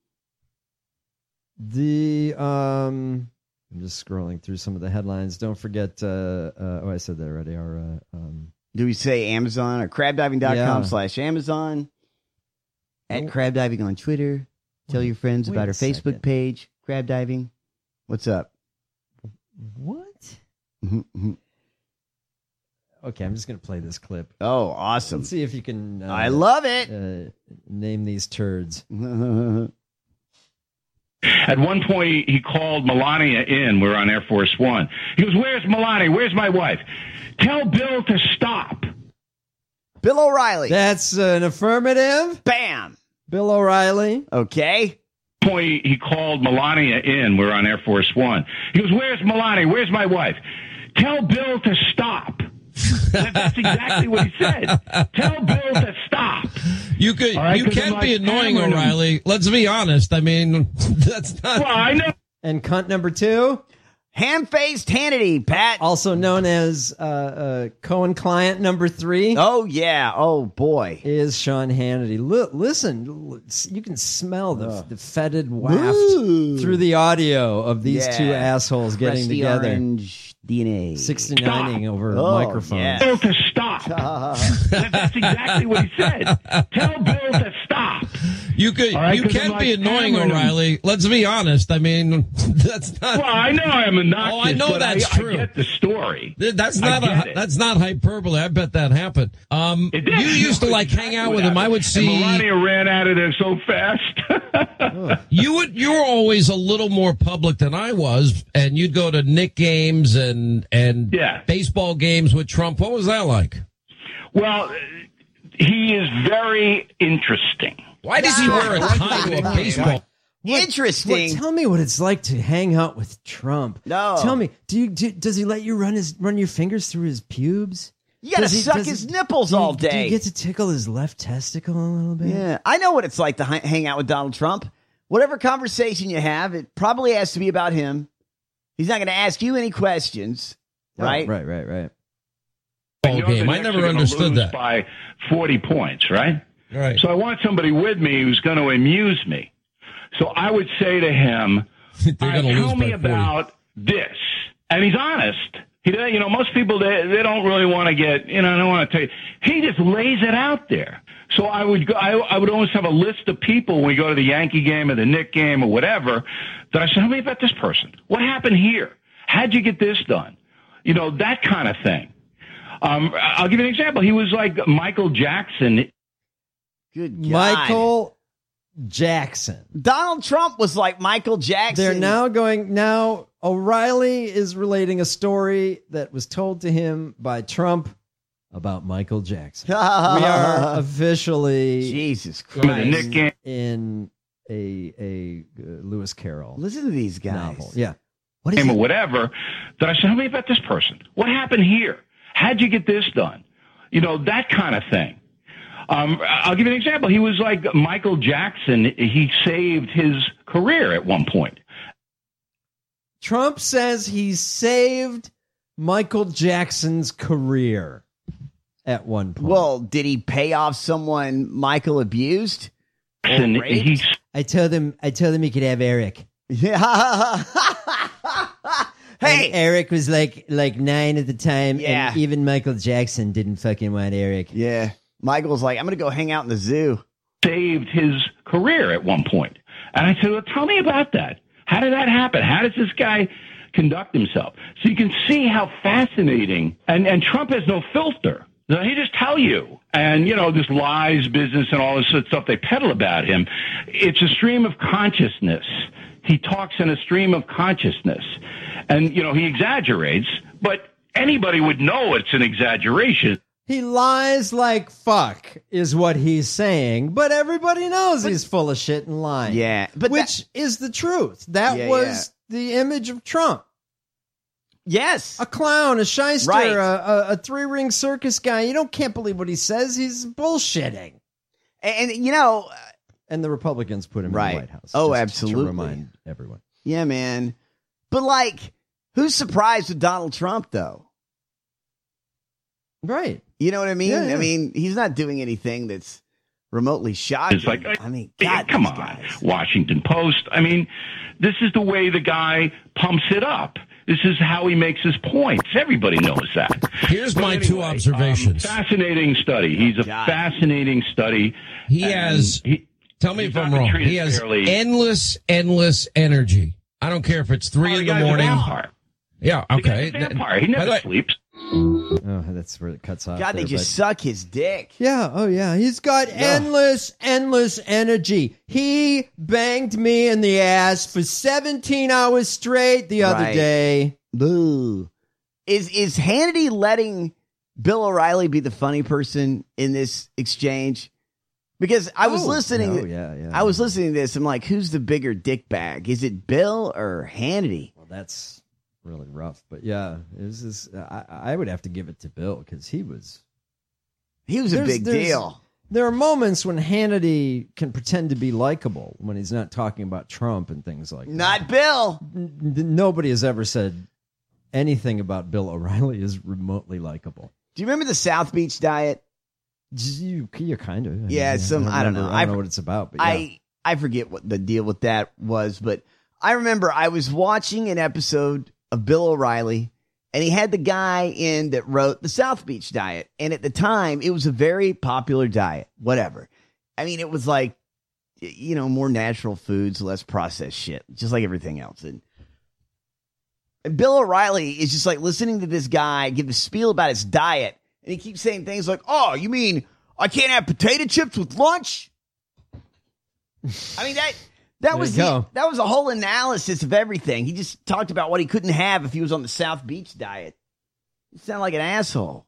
I'm just scrolling through some of the headlines. Don't forget, I said that already. Do we say Amazon or crabdiving.com/Amazon? At crabdiving on Twitter. Tell your friends about our Facebook page, Crab Diving. What's up? What? Okay, I'm just going to play this clip. Oh, awesome. Let's see if you can... I love it. Name these turds. At one point, he called Melania in. We're on Air Force One. He goes, "Where's Melania? Where's my wife? Tell Bill to stop." Bill O'Reilly. That's an affirmative. Bam. Bill O'Reilly. Okay. Point, he called Melania in. We're on Air Force One. He goes, "Where's Melania? Where's my wife? Tell Bill to stop." That's exactly what he said. Tell Bill to stop. You can't be annoying, O'Reilly. Let's be honest. I mean, that's not. Well, I know. And cunt number 2. Ham-faced Hannity, Pat. Also known as Cohen client number 3. Oh, yeah. Oh, boy. Is Sean Hannity. Listen, you can smell the fetid waft through the audio of these two assholes getting Rusty together. Orange DNA. 69ing over microphones. Yeah. Bill to stop. That's exactly what he said. Tell Bill to stop. You can't be annoying, O'Reilly. Let's be honest. I mean, that's not. Well, I know I'm obnoxious. Oh, I know that's true. I get the story. That's not hyperbole. I bet that happened. You used to hang out with him. I would see. And Melania ran out of there so fast. You were always a little more public than I was, and you'd go to Knick games and baseball games with Trump. What was that like? Well, he is very interesting. Why does he wear a tie to a baseball? Interesting. Tell me what it's like to hang out with Trump. No. Tell me, does he let you run your fingers through his pubes? You gotta suck his nipples all day. Do you get to tickle his left testicle a little bit? Yeah, I know what it's like to hang out with Donald Trump. Whatever conversation you have, it probably has to be about him. He's not going to ask you any questions, right? Oh, right. Game. I never understood that. By 40 points, right? Right. So I want somebody with me who's going to amuse me. So I would say to him, tell me about this. And he's honest. Most people, they don't really want to get, I don't want to tell you. He just lays it out there. So I would always have a list of people when we go to the Yankee game or the Knick game or whatever that I said, tell me about this person. What happened here? How'd you get this done? That kind of thing. I'll give you an example. He was like Michael Jackson. Good God. Michael Jackson. Donald Trump was like Michael Jackson. They're now O'Reilly is relating a story that was told to him by Trump about Michael Jackson. We are officially Jesus Christ in a Lewis Carroll. Listen to these guys. Novel. Yeah. What is or whatever that I said, tell me about this person. What happened here? How'd you get this done? That kind of thing. I'll give you an example. He was like Michael Jackson. He saved his career at one point. Trump says he saved Michael Jackson's career at one point. Well, did he pay off someone Michael abused? I told him he could have Eric. Yeah. Hey, and Eric was like 9 at the time, yeah. And even Michael Jackson didn't fucking want Eric. Yeah. Michael's like, I'm going to go hang out in the zoo. Saved his career at one point. And I said, well, tell me about that. How did that happen? How does this guy conduct himself? So you can see how fascinating. And Trump has no filter. He just tell you. And, this lies business and all this stuff they peddle about him. It's a stream of consciousness. He talks in a stream of consciousness. And, he exaggerates, but anybody would know it's an exaggeration. He lies like fuck is what he's saying, but everybody knows he's full of shit and lying. Yeah. Which is the truth. That was the image of Trump. Yes. A clown, a shyster, Right. a three-ring circus guy. You can't believe what he says. He's bullshitting. And and the Republicans put him in the White House. Oh, just absolutely. To remind everyone. Yeah, man. But who's surprised with Donald Trump though? Right. You know what I mean? Yeah, yeah. I mean, he's not doing anything that's remotely shocking. It's like, I mean, God, come these on, guys. Washington Post. I mean, this is the way the guy pumps it up. This is how he makes his points. Everybody knows that. Here's my two observations. Fascinating study. He's a fascinating study. He has, tell me if I'm wrong, he has endless energy. I don't care if it's 3 in the morning. Yeah, okay. The guy's a vampire. He never sleeps. Oh, that's where it cuts off. God, they just suck his dick. Yeah, oh yeah. He's got endless energy. He banged me in the ass for 17 hours straight the other day. Boo. Is Hannity letting Bill O'Reilly be the funny person in this exchange? Because I was listening. I was listening to this. I'm like, who's the bigger dick bag? Is it Bill or Hannity? Well, that's really rough, but yeah, it was just, I would have to give it to Bill because he was a big deal. There are moments when Hannity can pretend to be likable when he's not talking about Trump and things like that. Not Bill. Nobody has ever said anything about Bill O'Reilly is remotely likable. Do you remember the South Beach diet? You kind of. Yeah, I don't know. I don't know what it's about. But yeah. I forget what the deal with that was, but I remember I was watching an episode of Bill O'Reilly, and he had the guy in that wrote the South Beach diet. And at the time, it was a very popular diet, whatever. I mean, it was like, more natural foods, less processed shit, just like everything else. And Bill O'Reilly is just like listening to this guy give a spiel about his diet. And he keeps saying things like, oh, you mean I can't have potato chips with lunch? I mean, that was a whole analysis of everything. He just talked about what he couldn't have if he was on the South Beach diet. You sound like an asshole.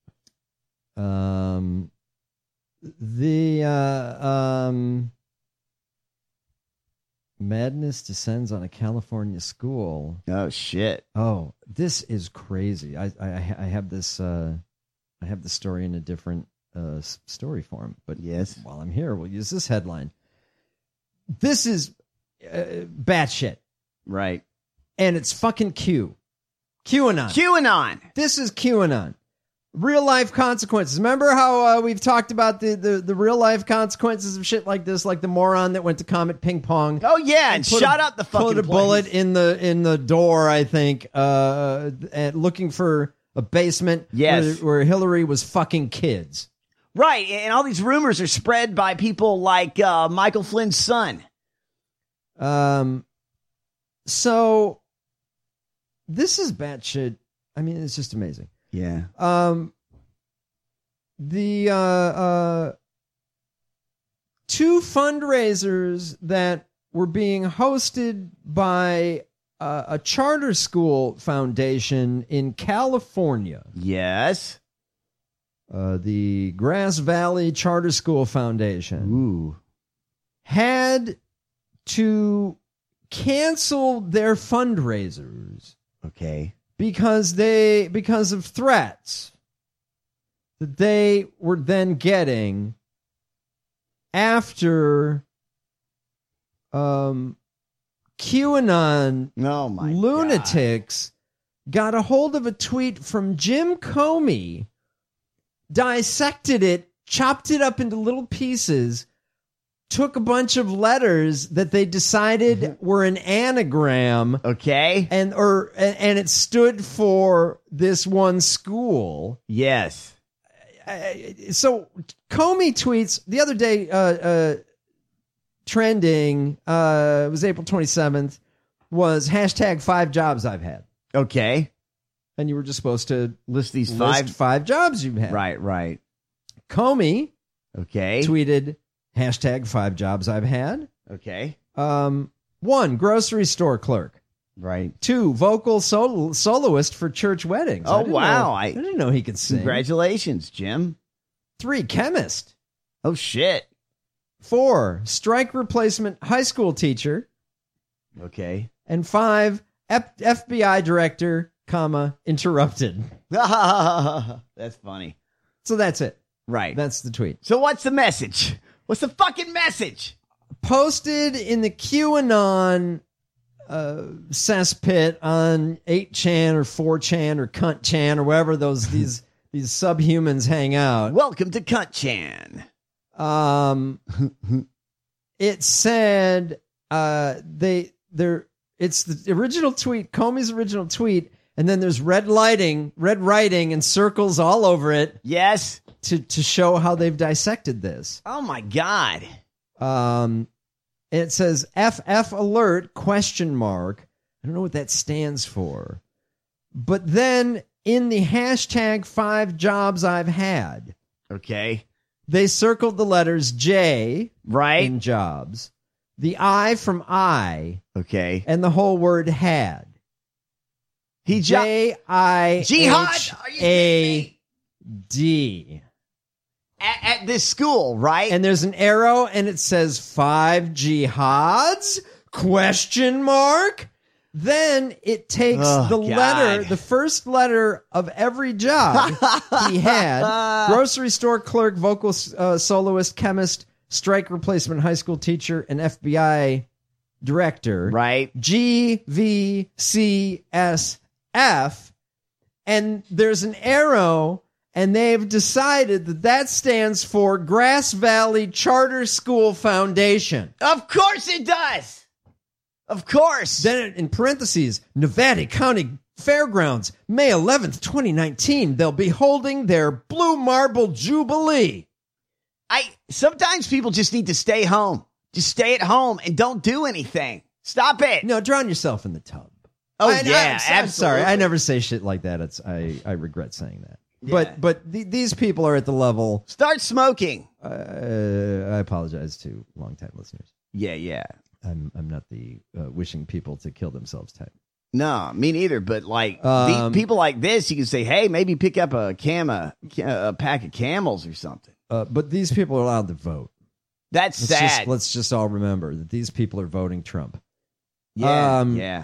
Madness descends on a California school. Oh shit! Oh, this is crazy. I have this. I have the story in a different story form, but yes, while I'm here, we'll use this headline. This is batshit. Right. And it's fucking QAnon. QAnon. This is QAnon. Real life consequences. Remember how we've talked about the real life consequences of shit like this, like the moron that went to Comet Ping Pong. Oh yeah, and shot up the fucking put a bullet in the door, I think, and looking for a basement where Hillary was fucking kids. Right, and all these rumors are spread by people like Michael Flynn's son. So this is batshit. I mean, it's just amazing. Yeah. The two fundraisers that were being hosted by a charter school foundation in California. Yes. The Grass Valley Charter School Foundation had to cancel their fundraisers. Okay. Because of threats that they were then getting after QAnon lunatics got a hold of a tweet from Jim Comey, dissected it, chopped it up into little pieces, took a bunch of letters that they decided were an anagram. Okay. And it stood for this one school. Yes. So Comey tweets the other day, trending, it was April 27th, was hashtag 5 jobs I've had. Okay. And you were just supposed to list these five jobs you've had. Right. Comey tweeted hashtag 5 jobs I've had. Okay. 1, grocery store clerk. Right. 2, vocal soloist for church weddings. Oh, wow. I didn't know he could sing. Congratulations, Jim. 3, chemist. Oh, shit. 4, strike replacement high school teacher. Okay. And 5, FBI director, comma, interrupted. That's funny. So that's it. Right. That's the tweet. So what's the message? What's the fucking message? Posted in the QAnon cesspit on 8chan or 4chan or Cunt-chan or wherever these subhumans hang out. Welcome to Cunt-chan. It said it's the original tweet, Comey's original tweet, and then there's red writing and circles all over it. Yes. To show how they've dissected this. Oh my God. It says FF alert ? I don't know what that stands for. But then in the hashtag 5 jobs I've had. Okay. They circled the letters J right in jobs. The I from I. Okay. And the whole word had. JIHAD. At this school, right? And there's an arrow and it says 5 jihads ? Then it takes letter, the first letter of every job he had. Grocery store clerk, vocal soloist, chemist, strike replacement, high school teacher, and FBI director. Right. GVCSF. And there's an arrow, and they've decided that stands for Grass Valley Charter School Foundation. Of course it does. Of course. Then in parentheses, Nevada County Fairgrounds, May 11th, 2019. They'll be holding their Blue Marble Jubilee. Sometimes people just need to stay home. Just stay at home and don't do anything. Stop it. No, drown yourself in the tub. I'm sorry. I never say shit like that. I regret saying that. Yeah. But these people are at the level. Start smoking. I apologize to longtime listeners. Yeah. I'm not the wishing people to kill themselves type. No, me neither. But these people like this, you can say, hey, maybe pick up a pack of Camels or something. But these people are allowed to vote. That's sad. Let's just all remember that these people are voting Trump. Yeah.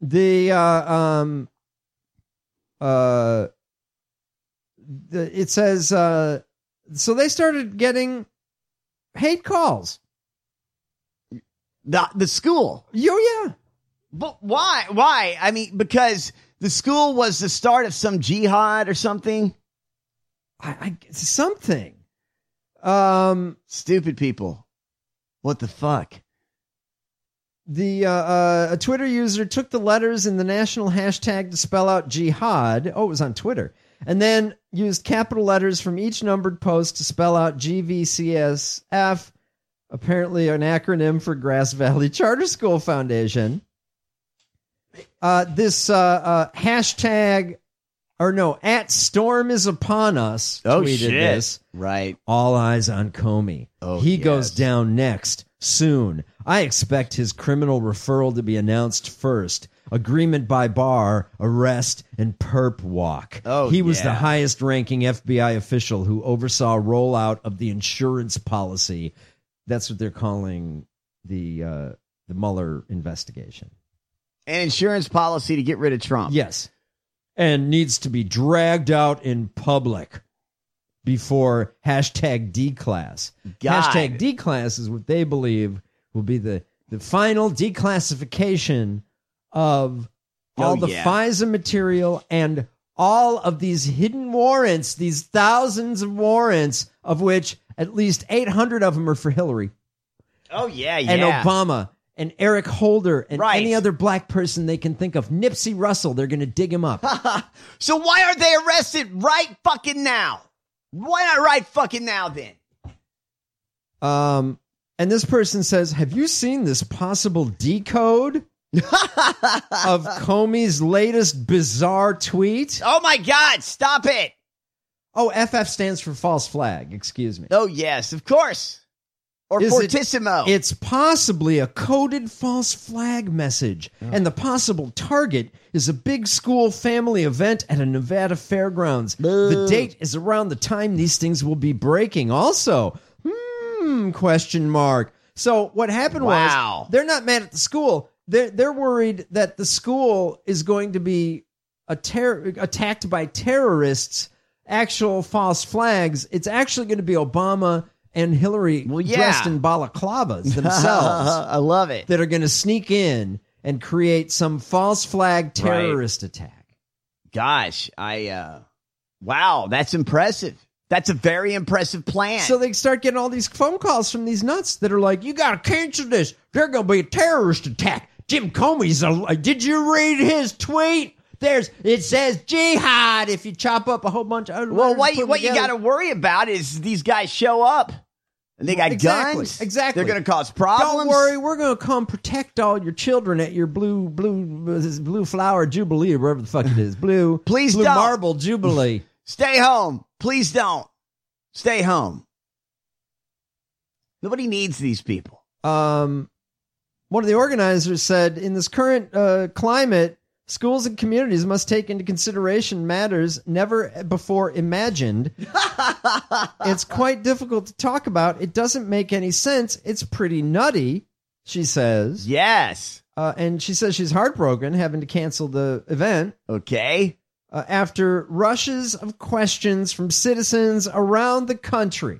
It says so they started getting hate calls. The school. Yeah. But why? Why? I mean, because the school was the start of some jihad or something. Something. Stupid people. What the fuck? A Twitter user took the letters in the national hashtag to spell out jihad. Oh, it was on Twitter. And then used capital letters from each numbered post to spell out GVCSF. Apparently an acronym for Grass Valley Charter School Foundation. This hashtag, at Storm is Upon Us tweeted this. Right. All eyes on Comey. He goes down next, soon. I expect his criminal referral to be announced first. Agreement by bar, arrest, and perp walk. He was the highest-ranking FBI official who oversaw rollout of the insurance policy. That's what they're calling the Mueller investigation. An insurance policy to get rid of Trump. Yes. And needs to be dragged out in public before hashtag D-class. Hashtag D-class is what they believe will be the final declassification of all the FISA material and all of these hidden warrants, these thousands of warrants, of which at least 800 of them are for Hillary. Oh, yeah. And Obama and Eric Holder and any other black person they can think of. Nipsey Russell, they're going to dig him up. So why aren't they arrested right fucking now? Why not right fucking now then? And this person says, have you seen this possible decode of Comey's latest bizarre tweet? Oh, my God. Stop it. Oh, FF stands for false flag. Excuse me. Oh, yes, of course. Or Fortissimo. It's possibly a coded false flag message. And the possible target is a big school family event at a Nevada fairgrounds. The date is around the time these things will be breaking. Also, question mark. So what happened was they're not mad at the school. They're worried that the school is going to be attacked by terrorists, actual false flags, it's actually going to be Obama and Hillary dressed in balaclavas themselves. I love it. That are going to sneak in and create some false flag terrorist attack. Gosh, wow, that's impressive. That's a very impressive plan. So they start getting all these phone calls from these nuts that are like, you got to cancel this. There's going to be a terrorist attack. Jim Comey's did you read his tweet? It says jihad if you chop up a whole bunch of... Well, what you got to worry about is these guys show up and they got guns. Exactly. They're going to cause problems. Don't worry, we're going to come protect all your children at your blue flower jubilee or wherever the fuck it is. Blue marble jubilee. Stay home. Please don't. Stay home. Nobody needs these people. One of the organizers said, in this current climate, schools and communities must take into consideration matters never before imagined. It's quite difficult to talk about. It doesn't make any sense. It's pretty nutty, she says. Yes. And she says she's heartbroken having to cancel the event. Okay. After rushes of questions from citizens around the country.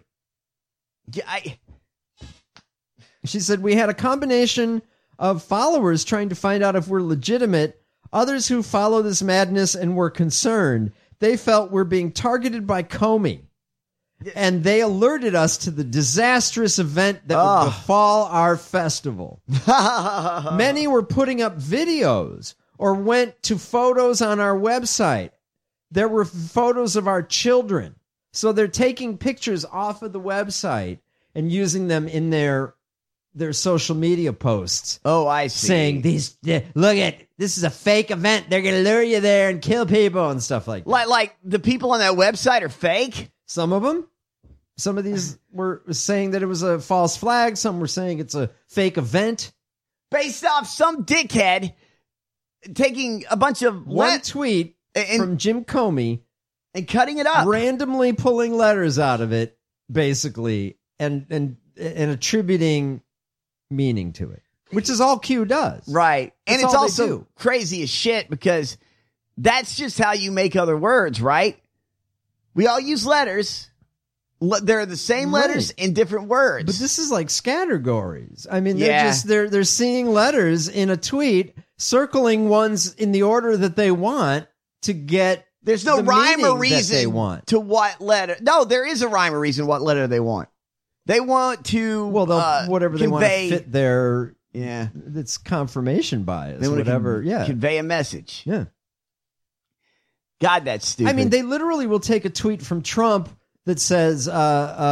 She said, we had a combination of followers trying to find out if we're legitimate, others who follow this madness and were concerned. They felt we're being targeted by Comey. And they alerted us to the disastrous event that would befall our festival. Many were putting up videos or went to photos on our website. There were photos of our children. So they're taking pictures off of the website and using them in their social media posts. Oh, I see. Saying, this is a fake event. They're going to lure you there and kill people and stuff like that. Like the people on that website are fake? Some of them. Some of these were saying that it was a false flag. Some were saying it's a fake event. Based off some dickhead taking a bunch of one tweet from Jim Comey and cutting it up, randomly pulling letters out of it, basically, and attributing meaning to it, which is all Q does. Right. And That's it's all also crazy as shit because that's just how you make other words, right? We all use letters. They're the same letters in different words. But this is like scattergories. I mean, they're seeing letters in a tweet, circling ones in the order that they want to get. There's no rhyme or reason they want to what letter. No, there is a rhyme or reason what letter they want. They want to whatever they want to fit their Yeah. It's confirmation bias, whatever. Convey a message. Yeah. God, that's stupid. I mean, they literally will take a tweet from Trump that says, I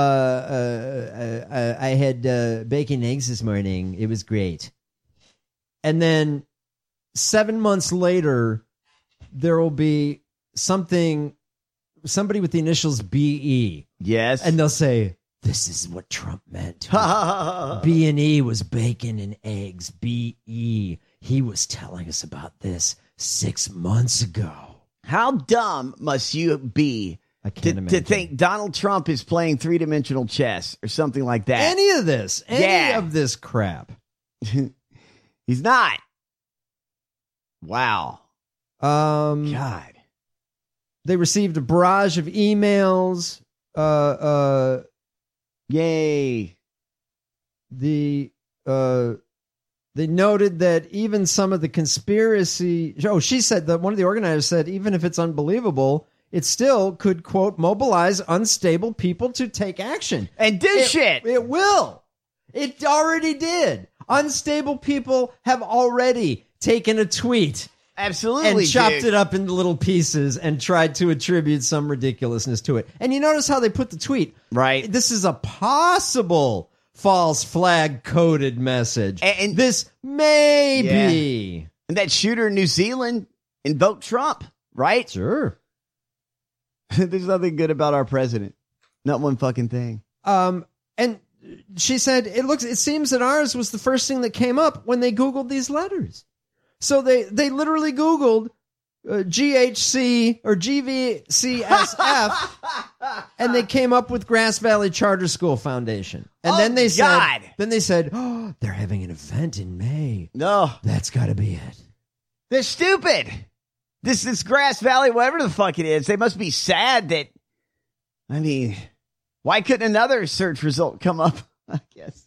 had bacon and eggs this morning. It was great. And then 7 months later, there will be somebody with the initials BE. Yes. And they'll say, this is what Trump meant. B&E was bacon and eggs. BE. He was telling us about this 6 months ago. How dumb must you be to think Donald Trump is playing three-dimensional chess or something like that? Any of this crap. He's not. Wow. God. They received a barrage of emails. Yay. They noted that even some of the conspiracy... she said that one of the organizers said, even if it's unbelievable, it still could, quote, mobilize unstable people to take action. And do shit. It will. It already did. Unstable people have already taken a tweet. Absolutely, and chopped it up into little pieces and tried to attribute some ridiculousness to it. And you notice how they put the tweet. Right. This is a possible false flag coded message. And this may be. And that shooter in New Zealand invoked Trump, right? Sure. There's nothing good about our president. Not one fucking thing. And she said, it seems that ours was the first thing that came up when they Googled these letters. So they literally Googled GHC or GVCSF and they came up with Grass Valley Charter School Foundation. And then they said, oh, they're having an event in May. No. That's got to be it. They're stupid. This Grass Valley, whatever the fuck it is, they must be sad that, I mean, why couldn't another search result come up? I guess.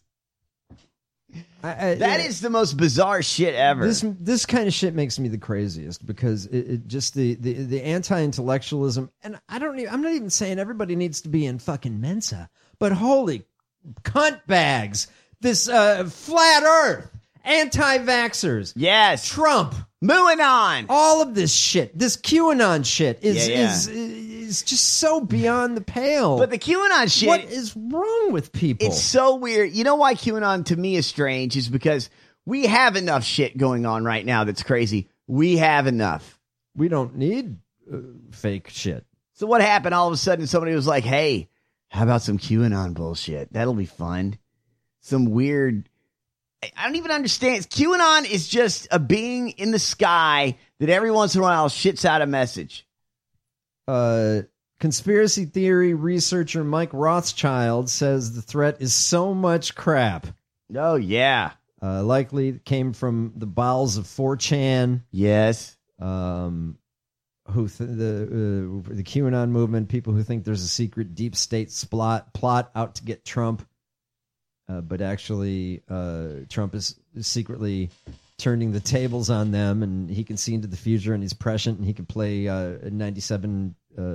That is the most bizarre shit ever. This kind of shit makes me the craziest because it just the anti-intellectualism, and I'm not even saying everybody needs to be in fucking Mensa, but holy cunt bags, this flat Earth, anti-vaxxers, yes, Trump, MoveOn, all of this shit, this QAnon shit is just so beyond the pale. But the QAnon shit, what is wrong with people? It's so weird. You know why QAnon to me is strange is because we have enough shit going on right now that's crazy. We have enough. We don't need fake shit. So what happened? All of a sudden, somebody was like, "Hey, how about some QAnon bullshit? That'll be fun." Some weird. I don't even understand. QAnon is just a being in the sky that every once in a while shits out a message. Conspiracy theory researcher Mike Rothschild says the threat is so much crap. Oh, yeah. Likely came from the bowels of 4chan. Yes. The QAnon movement, people who think there's a secret deep state plot out to get Trump. But actually, Trump is secretly turning the tables on them, and he can see into the future, and he's prescient, and he can play 97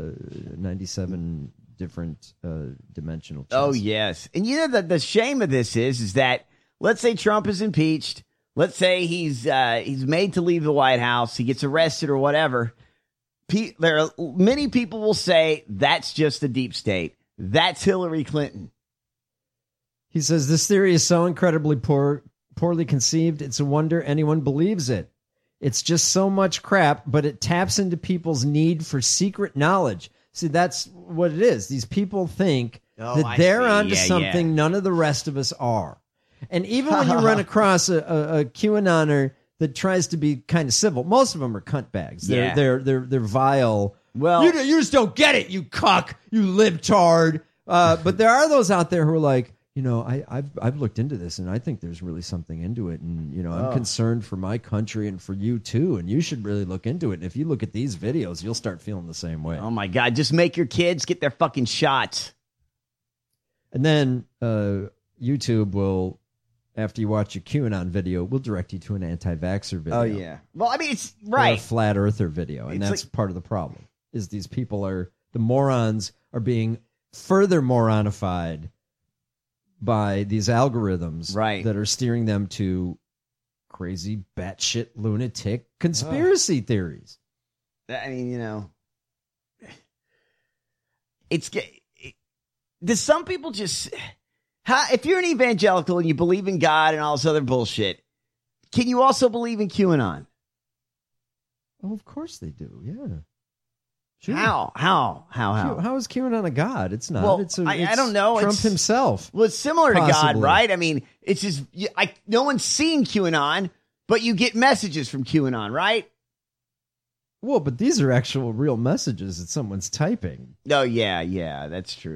different dimensional chess. Oh, yes. And you know, the shame of this is that, let's say Trump is impeached. Let's say he's made to leave the White House. He gets arrested or whatever. Many people will say that's just the deep state. That's Hillary Clinton. He says this theory is so incredibly poorly conceived, it's a wonder anyone believes it. It's just so much crap, but it taps into people's need for secret knowledge. See, that's what it is. These people think that they're onto something none of the rest of us are. And even when you run across a QAnoner that tries to be kind of civil, most of them are cunt bags. They're vile. Well, you just don't get it, you cuck, you libtard. But there are those out there who are like, you know, I've looked into this, and I think there's really something into it, and you know, I'm concerned for my country and for you too, and you should really look into it. And if you look at these videos, you'll start feeling the same way. Oh my God! Just make your kids get their fucking shots. And then YouTube will, after you watch a QAnon video, will direct you to an anti-vaxxer video. Oh yeah. Well, I mean, it's right. Or a flat earther video, and that's part of the problem. Is these people the morons are being further moronified by these algorithms that are steering them to crazy, batshit, lunatic conspiracy theories. I mean, you know, does some people just, if you're an evangelical and you believe in God and all this other bullshit, can you also believe in QAnon? Oh, of course they do. Yeah. Sure. How is QAnon a god? It's not. Well, I don't know. Trump himself. Well, it's similar possibly to God, right? I mean, it's just no one's seen QAnon, but you get messages from QAnon, right? Well, but these are actual real messages that someone's typing. Oh yeah, that's true.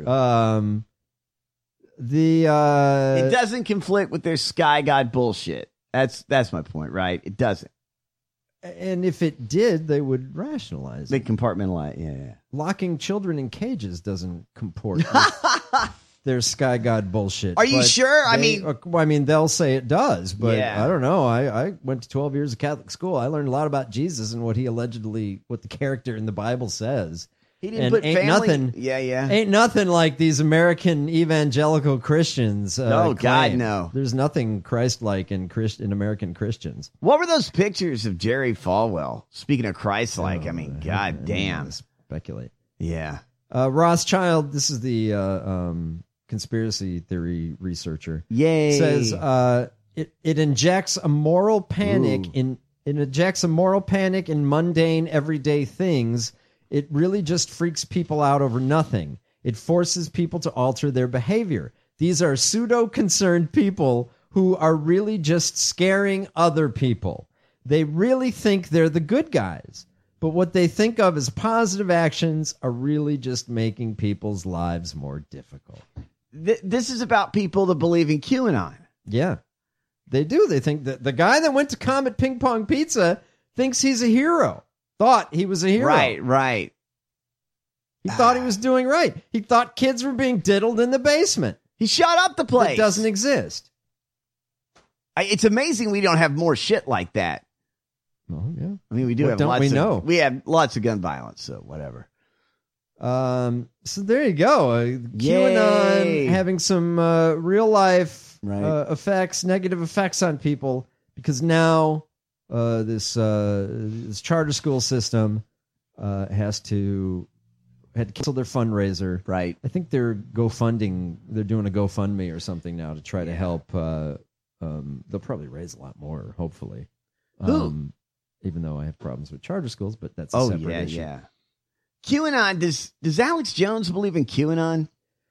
It doesn't conflict with their sky god bullshit. That's my point, right? It doesn't. And if it did, they would rationalize. They compartmentalize, yeah. Locking children in cages doesn't comport with their sky god bullshit. Are you sure? I mean, they'll say it does, but I don't know. I went to 12 years of Catholic school. I learned a lot about Jesus and what the character in the Bible says. He didn't put family. Nothing, ain't nothing like these American evangelical Christians. Oh God, no! There's nothing Christ-like in American Christians. What were those pictures of Jerry Falwell? Speaking of Christ-like, I mean, God damn. Speculate. Yeah. Rothschild. This is the conspiracy theory researcher. Yay! Says it injects a moral panic in mundane everyday things. It really just freaks people out over nothing. It forces people to alter their behavior. These are pseudo-concerned people who are really just scaring other people. They really think they're the good guys. But what they think of as positive actions are really just making people's lives more difficult. This is about people that believe in QAnon. Yeah, they do. They think that the guy that went to Comet Ping Pong Pizza thinks he's a hero. thought he was a hero. Right. He thought he was doing right. He thought kids were being diddled in the basement. He shot up the place. It doesn't exist. It's amazing we don't have more shit like that. Well, yeah. I mean, we do have lots of... We have lots of gun violence, so whatever. So there you go. QAnon having some real life effects, negative effects on people, because now this charter school system had to cancel their fundraiser. Right. I think they're doing a GoFundMe or something now to try to help. They'll probably raise a lot more, hopefully. Even though I have problems with charter schools, but that's a separate issue. Yeah. QAnon, does Alex Jones believe in QAnon?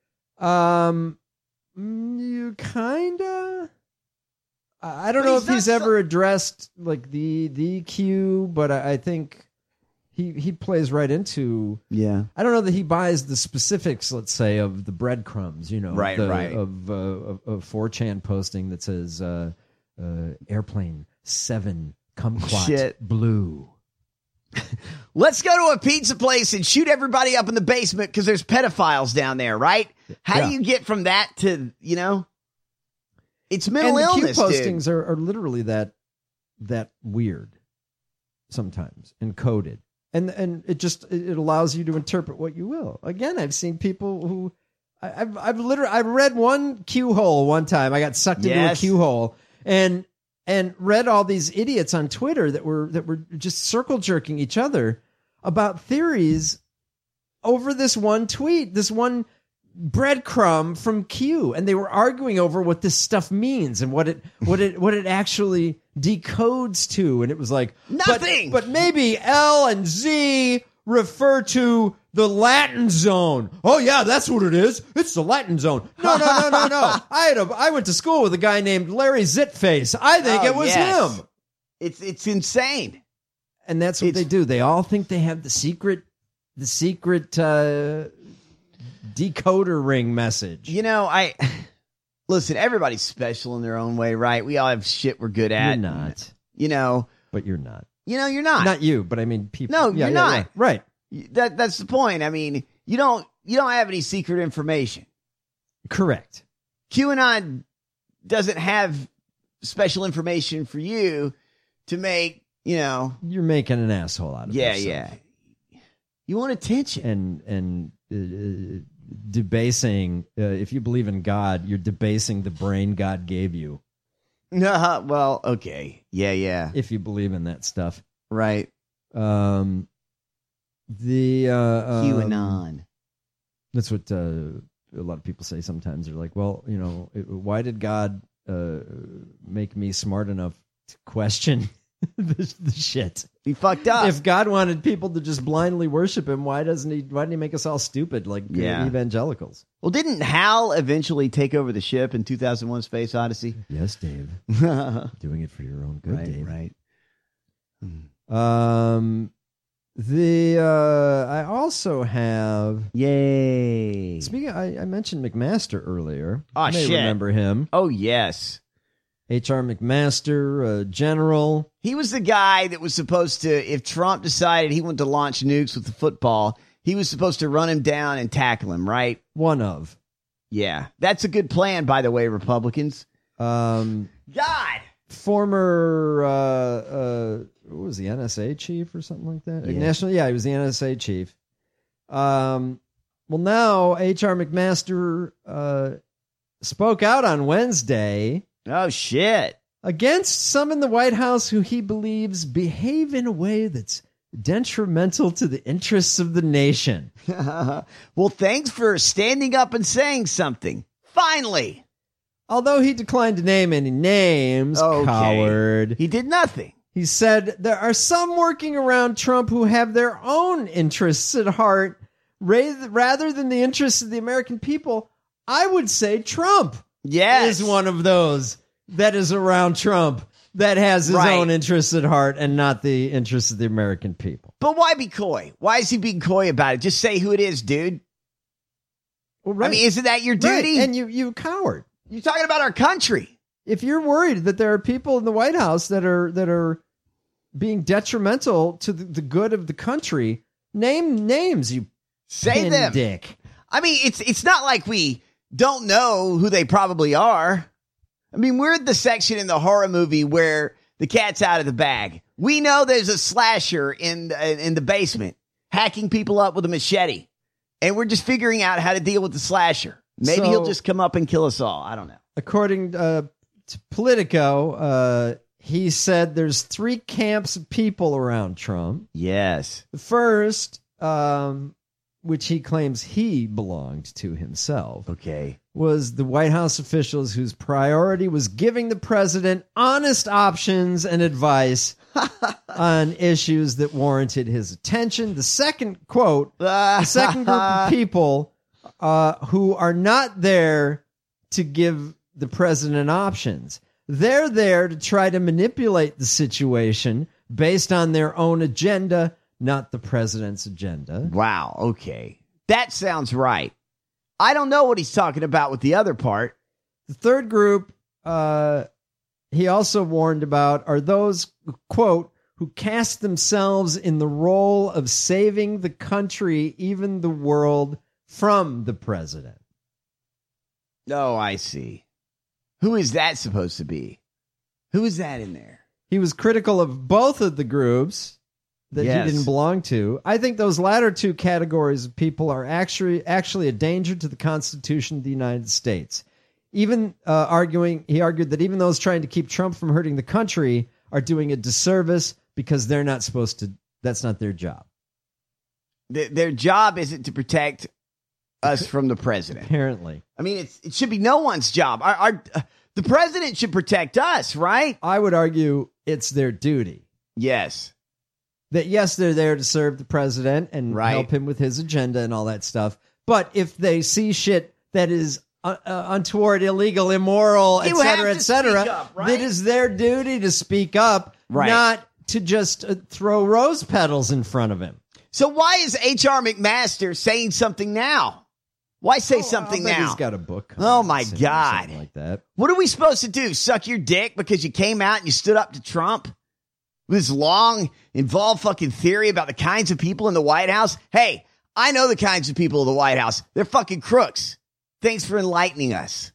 You kinda. I don't know if he's ever addressed like the Q, but I think he plays right into. Yeah. I don't know that he buys the specifics, let's say, of the breadcrumbs. Of 4chan posting that says airplane 7 kumquat blue. Let's go to a pizza place and shoot everybody up in the basement because there's pedophiles down there, right? How do you get from that to, it's mental illness, Q postings are literally that weird sometimes, encoded. And it allows you to interpret what you will. Again, I've seen people who I read one Q hole one time. I got sucked into a Q hole and read all these idiots on Twitter that were just circle jerking each other about theories over this one tweet, this one breadcrumb from Q, and they were arguing over what this stuff means and what it actually decodes to, and it was like nothing. But maybe L and Z refer to the Latin zone. Oh yeah, that's what it is. It's the Latin zone. No. I went to school with a guy named Larry Zitface. I think it was him. It's insane. And that's what they do. They all think they have the secret decoder ring message. Listen, everybody's special in their own way, right? We all have shit we're good at. You're not. But you're not. You're not. Not you, but I mean people. No, you're not. Yeah. Right. That's the point. I mean, you don't have any secret information. Correct. QAnon doesn't have special information for you to make, You're making an asshole out of yourself. Yeah. You want attention. And debasing, if you believe in God, you're debasing the brain God gave you. Well, okay. Yeah. If you believe in that stuff. Right. QAnon. That's what a lot of people say sometimes. They're like, well, why did God make me smart enough to question the shit? He fucked up. If God wanted people to just blindly worship him, why didn't he make us all stupid like evangelicals? Well, didn't Hal eventually take over the ship in 2001 Space Odyssey? Yes, Dave. Doing it for your own good, Dave. Right. I also have Speaking I mentioned McMaster earlier. Oh, you may remember him. Oh, yes. H.R. McMaster, general. He was the guy that was supposed to, if Trump decided he wanted to launch nukes with the football, he was supposed to run him down and tackle him, right? One of. Yeah. That's a good plan, by the way, Republicans. God! Former, what was the NSA chief or something like that? Yeah. He was the NSA chief. Well, now H.R. McMaster spoke out on Wednesday. Oh, shit. Against some in the White House who he believes behave in a way that's detrimental to the interests of the nation. Well, thanks for standing up and saying something. Finally. Although he declined to name any names, coward. He did nothing. He said there are some working around Trump who have their own interests at heart rather than the interests of the American people. I would say Trump. Yes. Is one of those that is around Trump that has his own interests at heart and not the interests of the American people. But why be coy? Why is he being coy about it? Just say who it is, dude. Well, right. I mean, isn't that your duty? Right. And you coward. You're talking about our country. If you're worried that there are people in the White House that are being detrimental to the good of the country, name names, you say them. Dick. I mean, it's not like we don't know who they probably are. I mean, we're at the section in the horror movie where the cat's out of the bag. We know there's a slasher in the basement hacking people up with a machete. And we're just figuring out how to deal with the slasher. Maybe he'll just come up and kill us all. I don't know. According to Politico, he said there's 3 camps of people around Trump. Yes. The first, which he claims he belonged to himself. Okay. Was the White House officials whose priority was giving the president honest options and advice on issues that warranted his attention. The second, quote, the second group of people who are not there to give the president options. They're there to try to manipulate the situation based on their own agenda, not the president's agenda. Wow. Okay. That sounds right. I don't know what he's talking about with the other part. The third group he also warned about are those, quote, who cast themselves in the role of saving the country, even the world, from the president. Oh, I see. Who is that supposed to be? Who is that in there? He was critical of both of the groups that he didn't belong to. I think those latter 2 categories of people are actually a danger to the Constitution of the United States. Even he argued that even those trying to keep Trump from hurting the country are doing a disservice because they're not supposed to. That's not their job. Their job isn't to protect us from the president. Apparently. I mean, it should be no one's job. The president should protect us, right? I would argue it's their duty. Yes. That, yes, they're there to serve the president and help him with his agenda and all that stuff. But if they see shit that is untoward, illegal, immoral, et cetera, it is their duty to speak up, not to just throw rose petals in front of him. So why is H.R. McMaster saying something now? Why say something now? He's got a book. Oh, my God. Like that. What are we supposed to do? Suck your dick because you came out and you stood up to Trump? With this long, involved fucking theory about the kinds of people in the White House? Hey, I know the kinds of people in the White House. They're fucking crooks. Thanks for enlightening us.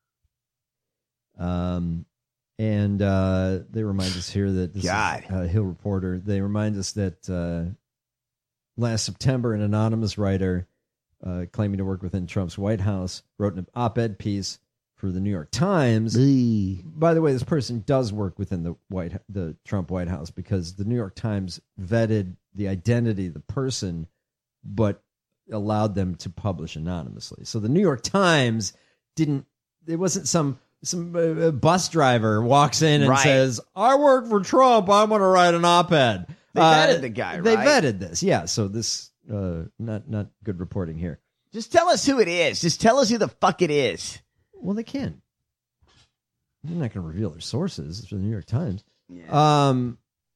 And they remind us here that this is Hill Reporter. They remind us that last September, an anonymous writer claiming to work within Trump's White House wrote an op-ed piece for the New York Times. By the way, this person does work within the Trump White House because the New York Times vetted the identity of the person, but allowed them to publish anonymously. So the New York Times it wasn't some bus driver walks in and says, I work for Trump, I'm going to write an op-ed. They vetted the guy, right? They vetted this, yeah. So this, not good reporting here. Just tell us who it is. Just tell us who the fuck it is. Well, they can. They're not going to reveal their sources. It's from the New York Times. Yeah.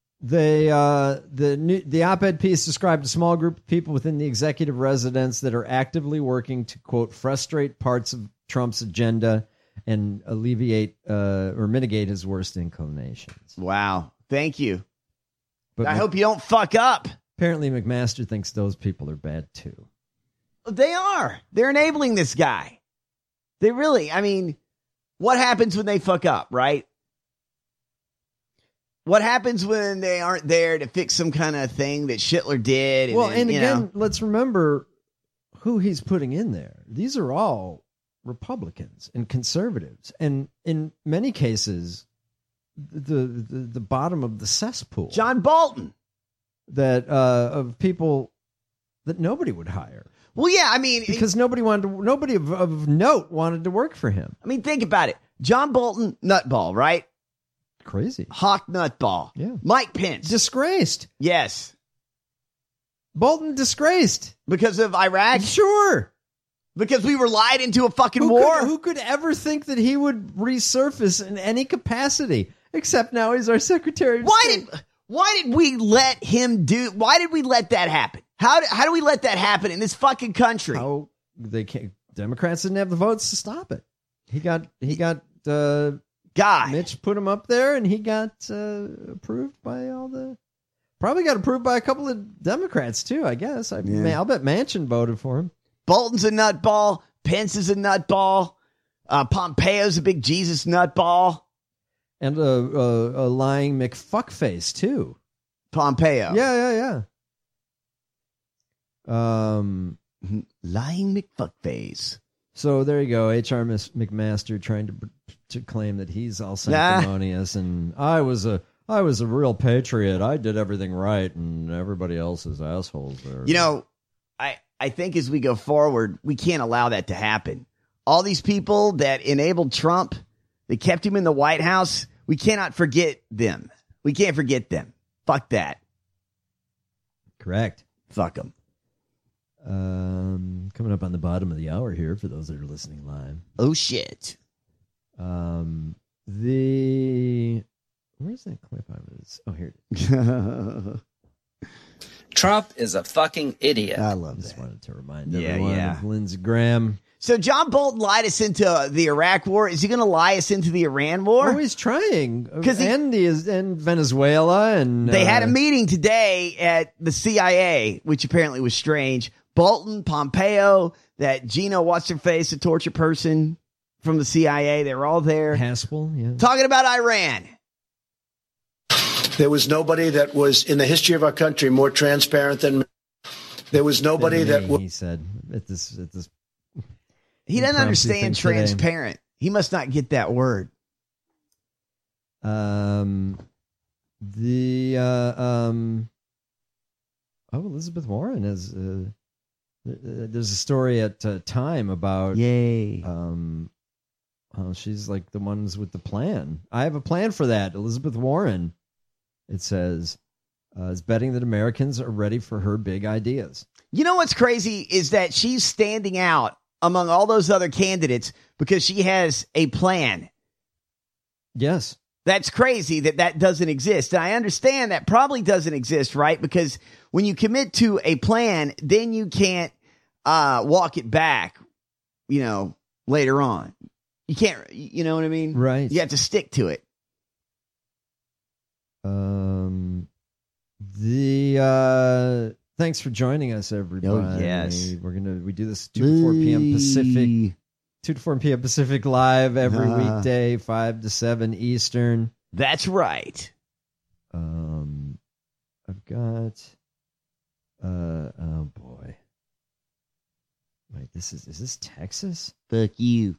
The op-ed piece described a small group of people within the executive residence that are actively working to, quote, frustrate parts of Trump's agenda and alleviate or mitigate his worst inclinations. Wow. Thank you. But I hope you don't fuck up. Apparently, McMaster thinks those people are bad, too. They are. They're enabling this guy. They really, I mean, what happens when they fuck up, right? What happens when they aren't there to fix some kind of thing that Schittler did? And again, let's remember who he's putting in there. These are all Republicans and conservatives. And in many cases, the bottom of the cesspool. John Bolton. That of people that nobody would hire. Well, yeah, I mean, because nobody of note wanted to work for him. I mean, think about it. John Bolton, nutball, right? Crazy. Hawk nutball. Yeah. Mike Pence. Disgraced. Yes. Bolton disgraced. Because of Iraq? Sure. Because we were lied into a fucking war? Who could ever think that he would resurface in any capacity? Except now he's our Secretary of State. Why did we let that happen? How do we let that happen in this fucking country? Democrats didn't have the votes to stop it. He got God. Mitch put him up there, and he got approved by probably got approved by a couple of Democrats, too, I guess. I'll bet Manchin voted for him. Bolton's a nutball. Pence is a nutball. Pompeo's a big Jesus nutball. And a lying McFuckface, too. Pompeo. Yeah. Lying McFuckface. So there you go. H.R. McMaster trying to claim that he's all sanctimonious and I was a real patriot. I did everything right, and everybody else is assholes there. You know, I think as we go forward, we can't allow that to happen. All these people that enabled Trump, that kept him in the White House, we cannot forget them. We can't forget them. Fuck that. Correct. Fuck them. Coming up on the bottom of the hour here for those that are listening live. Oh, shit. Where's that clip I was? Oh, here it is. Trump is a fucking idiot. I love that. Just wanted to remind everyone of Lindsey Graham. So John Bolton lied us into the Iraq war. Is he going to lie us into the Iran war? Oh, he's trying. And Venezuela. And they had a meeting today at the CIA, which apparently was strange. Bolton, Pompeo, that Gino What's-Her-Face, a torture person from the CIA. They were all there. Haspel, yeah. Talking about Iran. There was nobody that was in the history of our country more transparent than me. There was nobody he said at this he doesn't understand transparent today. He must not get that word. Elizabeth Warren is there's a story at Time about she's like the ones with the plan. I have a plan for that. Elizabeth Warren, it says, is betting that Americans are ready for her big ideas. You know what's crazy is that she's standing out among all those other candidates because she has a plan. Yes. That's crazy that doesn't exist. And I understand that probably doesn't exist, right? Because when you commit to a plan, then you can't walk it back, later on. You can't, you know what I mean? Right. You have to stick to it. Thanks for joining us, everybody. Oh, yes. We do this 2 to 4 p.m. Pacific. 2 to 4 p.m. Pacific live every weekday, 5 to 7 Eastern. That's right. I've got oh boy. Wait, is this Texas? Fuck you.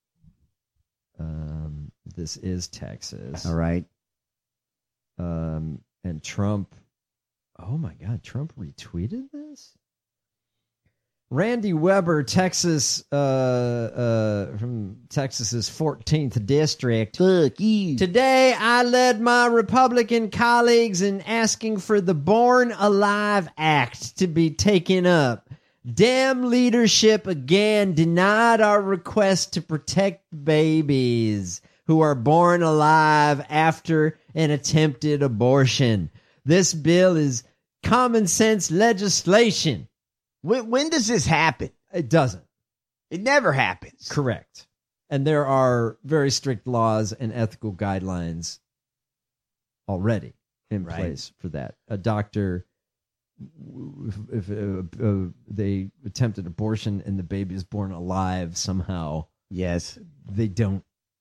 This is Texas. All right. And Trump. Oh my God, Trump retweeted this? Randy Weber, Texas, from Texas's 14th district. Fuck you. Today, I led my Republican colleagues in asking for the Born Alive Act to be taken up. Dem leadership again denied our request to protect babies who are born alive after an attempted abortion. This bill is common sense legislation. When does this happen? It doesn't. It never happens. Correct. And there are very strict laws and ethical guidelines already in place for that. A doctor, if they attempted abortion and the baby is born alive somehow, yes, they don't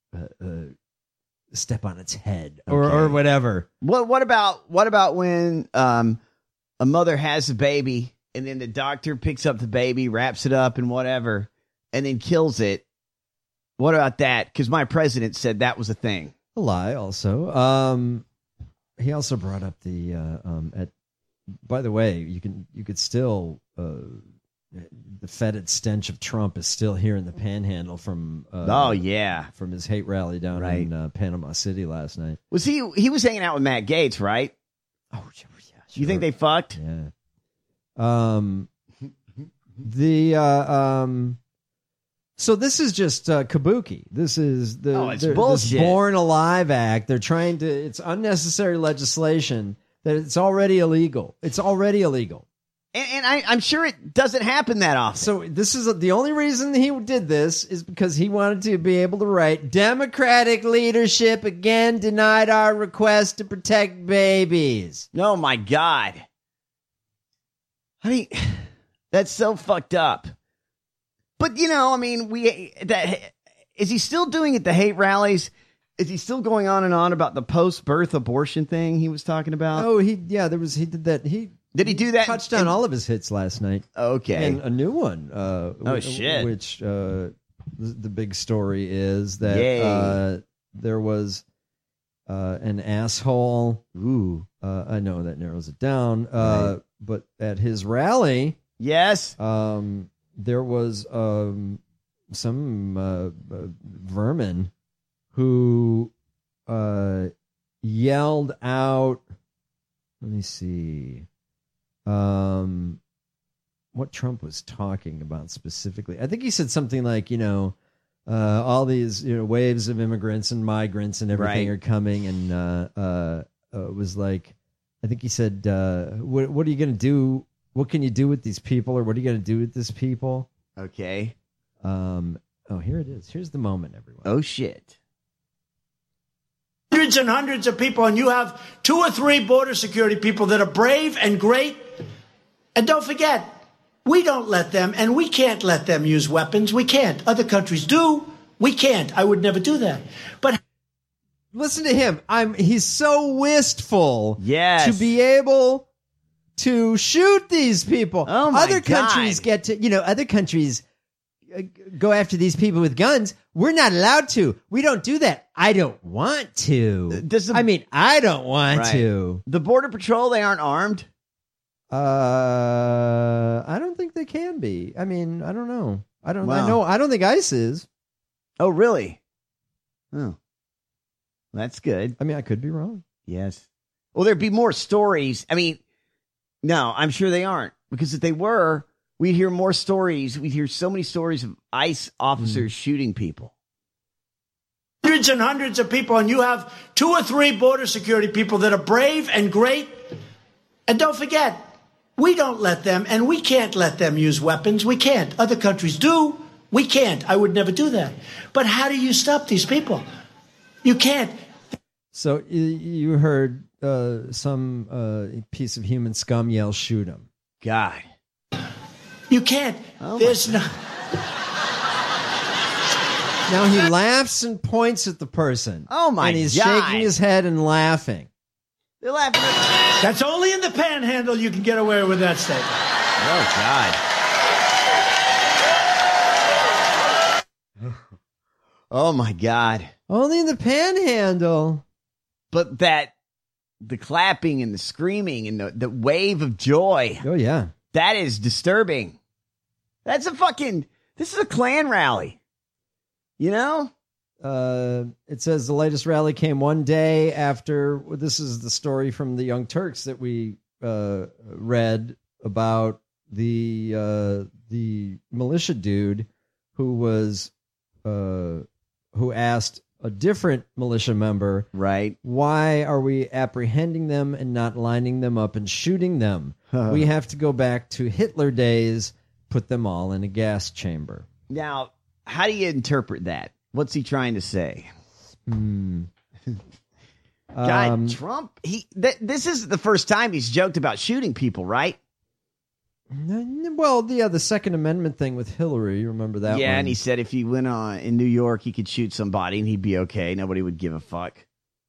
step on its head or whatever. What about when a mother has a baby and then the doctor picks up the baby, wraps it up and whatever, and then kills it? What about that? Because my president said that was a thing. A lie also. He also brought up by the way, you could still the fetid stench of Trump is still here in the Panhandle from from his hate rally down in Panama City last night. Was he was hanging out with Matt Gaetz, right? Oh yeah, sure. You think they fucked? Yeah. So this is just kabuki. This is it's bullshit. This Born Alive Act. They're trying it's unnecessary legislation that it's already illegal. It's already illegal. And I'm sure it doesn't happen that often. So this is the only reason he did this is because he wanted to be able to write, Democratic leadership again denied our request to protect babies. Oh, my God. I mean, that's so fucked up. But, you know, I mean, is he still doing it, the hate rallies? Is he still going on and on about the post-birth abortion thing he was talking about? Oh, he did that. Did he do that? Touched on all of his hits last night. Okay. And a new one. Shit. Which the big story is that there was an asshole. Ooh. I know that narrows it down. Right. But at his rally, yes, there was some vermin who yelled out. Let me see. What Trump was talking about specifically. I think he said something like, all these waves of immigrants and migrants and everything are coming, and it was like, I think he said, what are you going to do? What can you do with these people, or what are you going to do with these people? Okay. Here it is. Here's the moment, everyone. Oh, shit. Hundreds and hundreds of people, and you have 2 or 3 border security people that are brave and great. And don't forget, we don't let them, and we can't let them use weapons. We can't. Other countries do. We can't. I would never do that. But listen to him. He's so wistful to be able to shoot these people. Oh my Other countries get to, other countries go after these people with guns. We're not allowed to. We don't do that. I don't want to. I don't want to. The Border Patrol, they aren't armed? I don't think they can be. I mean, I don't know. I don't think ICE is. Oh, really? Oh. That's good. I mean, I could be wrong. Yes. Well, there'd be more stories. I mean, no, I'm sure they aren't. Because if they were, we'd hear more stories. We'd hear so many stories of ICE officers shooting people. Hundreds and hundreds of people, and you have 2 or 3 border security people that are brave and great. And don't forget, we don't let them, and we can't let them use weapons. We can't. Other countries do. We can't. I would never do that. But how do you stop these people? You can't. So you heard some piece of human scum yell, shoot him. God. You can't. There's no... Now he laughs and points at the person. Oh, my God. And he's shaking his head and laughing. They're laughing. That's only in the panhandle you can get away with that statement. Oh, God. Oh, my God. Only in the panhandle. But the clapping and the screaming and the wave of joy. Oh, yeah. That is disturbing. This is a Klan rally. You know? It says the latest rally came one day after, this is the story from the Young Turks that we read about the militia dude who asked a different militia member, right? Why are we apprehending them and not lining them up and shooting them? We have to go back to Hitler days, put them all in a gas chamber. Now, how do you interpret that? What's he trying to say? God, Trump, this is the first time he's joked about shooting people, right? Well, the Second Amendment thing with Hillary, you remember that one? Yeah, and he said if he went on in New York, he could shoot somebody and he'd be okay. Nobody would give a fuck.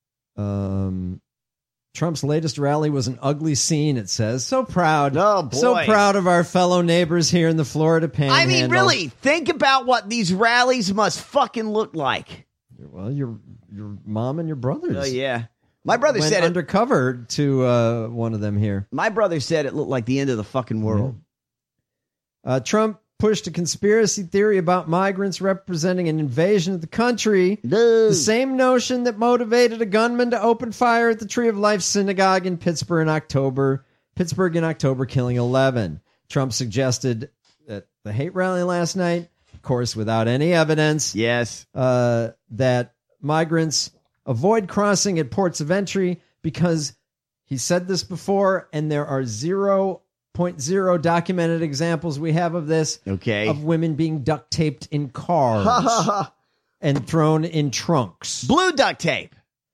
Trump's latest rally was an ugly scene, it says. So proud. Oh, boy. So proud of our fellow neighbors here in the Florida Panhandle. I mean, really, think about what these rallies must fucking look like. Well, your mom and your brothers. Oh, yeah. My brother went said undercover to one of them here. My brother said it looked like the end of the fucking world. Yeah. Trump pushed a conspiracy theory about migrants representing an invasion of the country. The same notion that motivated a gunman to open fire at the Tree of Life synagogue in Pittsburgh in October, killing 11. Trump suggested at the hate rally last night, of course, without any evidence, that migrants avoid crossing at ports of entry because he said this before, and there are 0 0.0 documented examples we have of this. Okay. Of women being duct taped in cars and thrown in trunks. Blue duct tape.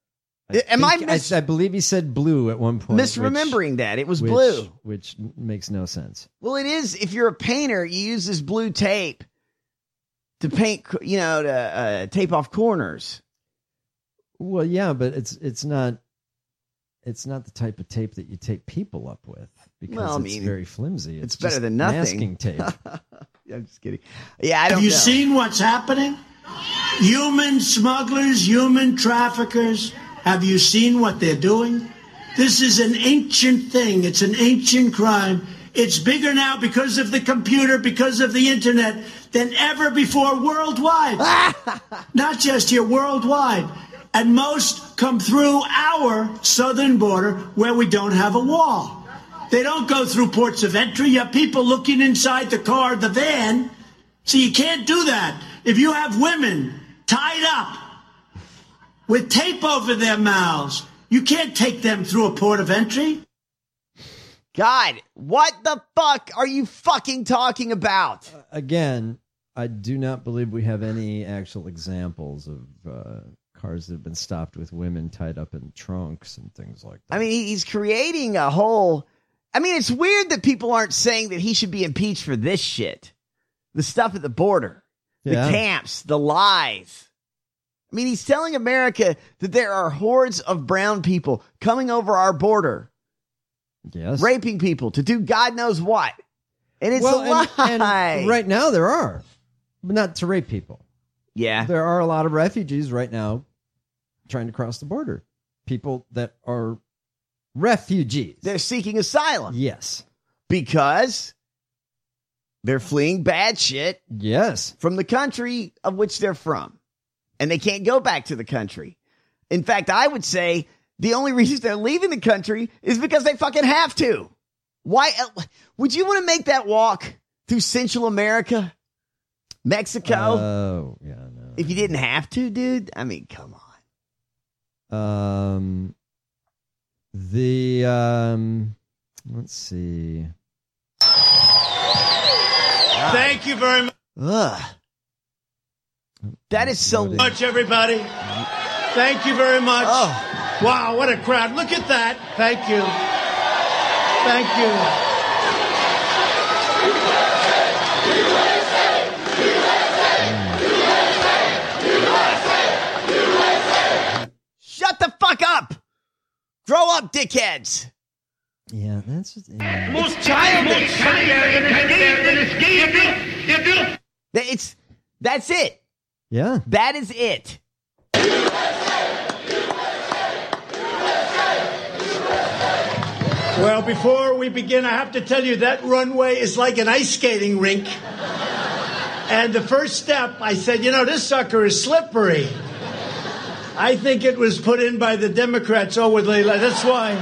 I believe he said blue at one point. Misremembering that. It was blue. Which makes no sense. Well, it is. If you're a painter, you use this blue tape to paint, to tape off corners. Well, yeah, but it's not the type of tape that you tape people up with because it's very flimsy. It's better than nothing. Masking tape. I'm just kidding. Yeah, I don't know. Have you seen what's happening? Human smugglers, human traffickers. Have you seen what they're doing? This is an ancient thing. It's an ancient crime. It's bigger now because of the computer, because of the internet, than ever before worldwide. Not just here, worldwide. And most come through our southern border where we don't have a wall. They don't go through ports of entry. You have people looking inside the car, the van. So you can't do that. If you have women tied up with tape over their mouths, you can't take them through a port of entry. God, what the fuck are you fucking talking about? Again, I do not believe we have any actual examples of cars that have been stopped with women tied up in trunks and things like that. I mean, he's creating a whole... I mean, it's weird that people aren't saying that he should be impeached for this shit. The stuff at the border, the camps, the lies. I mean, he's telling America that there are hordes of brown people coming over our border, raping people to do God knows what. And it's a lie. And right now there are, but not to rape people. Yeah. There are a lot of refugees right now trying to cross the border. People that are refugees. They're seeking asylum. Yes. Because they're fleeing bad shit. Yes. From the country of which they're from. And they can't go back to the country. In fact, I would say the only reason they're leaving the country is because they fucking have to. Why? Would you want to make that walk through Central America? Mexico? Oh, yeah, no. If you didn't have to, dude? I mean, come on. Let's see. Thank you very much. That is so much, everybody. Thank you very much. Oh. Wow, what a crowd. Look at that. Thank you. Thank you. Shut the fuck up. Grow up, dickheads. Yeah, that's most childish. That's it. Yeah. That is it. Well, before we begin, I have to tell you that runway is like an ice skating rink. And the first step, I said, this sucker is slippery. I think it was put in by the Democrats. That's why.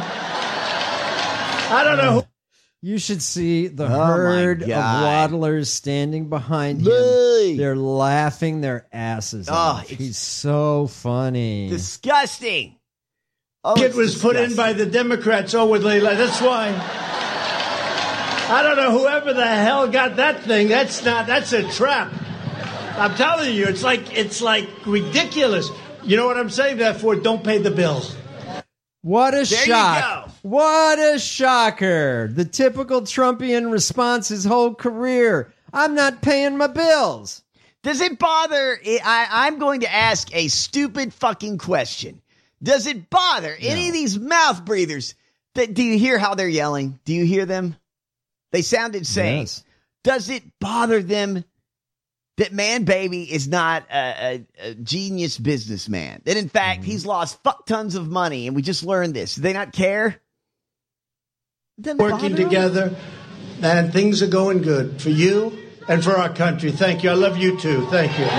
I don't know who. You should see the herd of waddlers standing behind him. They're laughing their asses off. He's so funny. Disgusting. It was put in by the Democrats. That's why. I don't know whoever the hell got that thing. That's a trap. I'm telling you, it's like ridiculous. You know what I'm saying? Therefore, don't pay the bills. What a there shock. You go. What a shocker. The typical Trumpian response his whole career. I'm not paying my bills. Does it bother? I'm going to ask a stupid fucking question. Does it bother any of these mouth breathers? Do you hear how they're yelling? Do you hear them? They sound insane. Yes. Does it bother them that Man Baby is not a genius businessman? That in fact, he's lost fuck tons of money, and we just learned this. Do they not care? Working together, and things are going good for you and for our country. Thank you. I love you too. Thank you.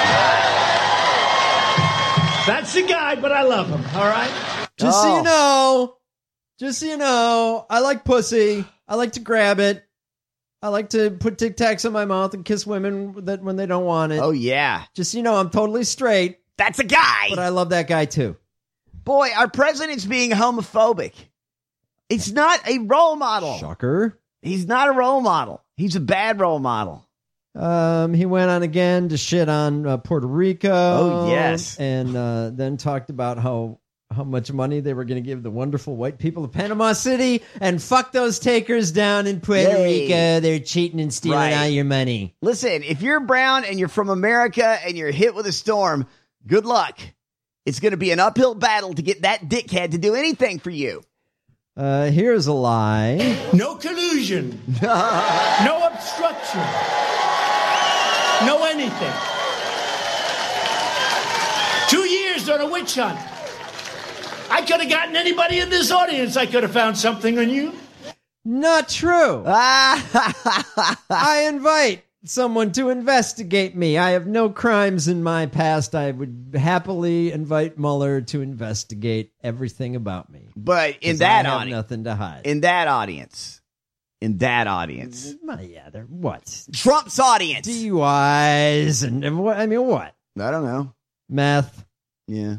That's the guy, but I love him. All right. Just so you know, I like pussy. I like to grab it. I like to put Tic Tacs in my mouth and kiss women when they don't want it. Oh, yeah. Just so you know, I'm totally straight. That's a guy. But I love that guy, too. Boy, our president's being homophobic. It's not a role model. Shocker. He's not a role model. He's a bad role model. He went on again to shit on Puerto Rico. Oh, yes. And then talked about how much money they were going to give the wonderful white people of Panama City, and fuck those takers down in Puerto Rico. They're cheating and stealing all your money. Listen, if you're brown and you're from America and you're hit with a storm, good luck. It's going to be an uphill battle to get that dickhead to do anything for you. Here's a lie. No collusion. No obstruction. No anything. 2 years on a witch hunt. I could have gotten anybody in this audience. I could have found something on you. Not true. I invite someone to investigate me. I have no crimes in my past. I would happily invite Mueller to investigate everything about me. But in that I have audience, nothing to hide. In that audience. Yeah, they're what? Trump's audience. DUIs and what? I mean, what? I don't know. Meth. Yeah.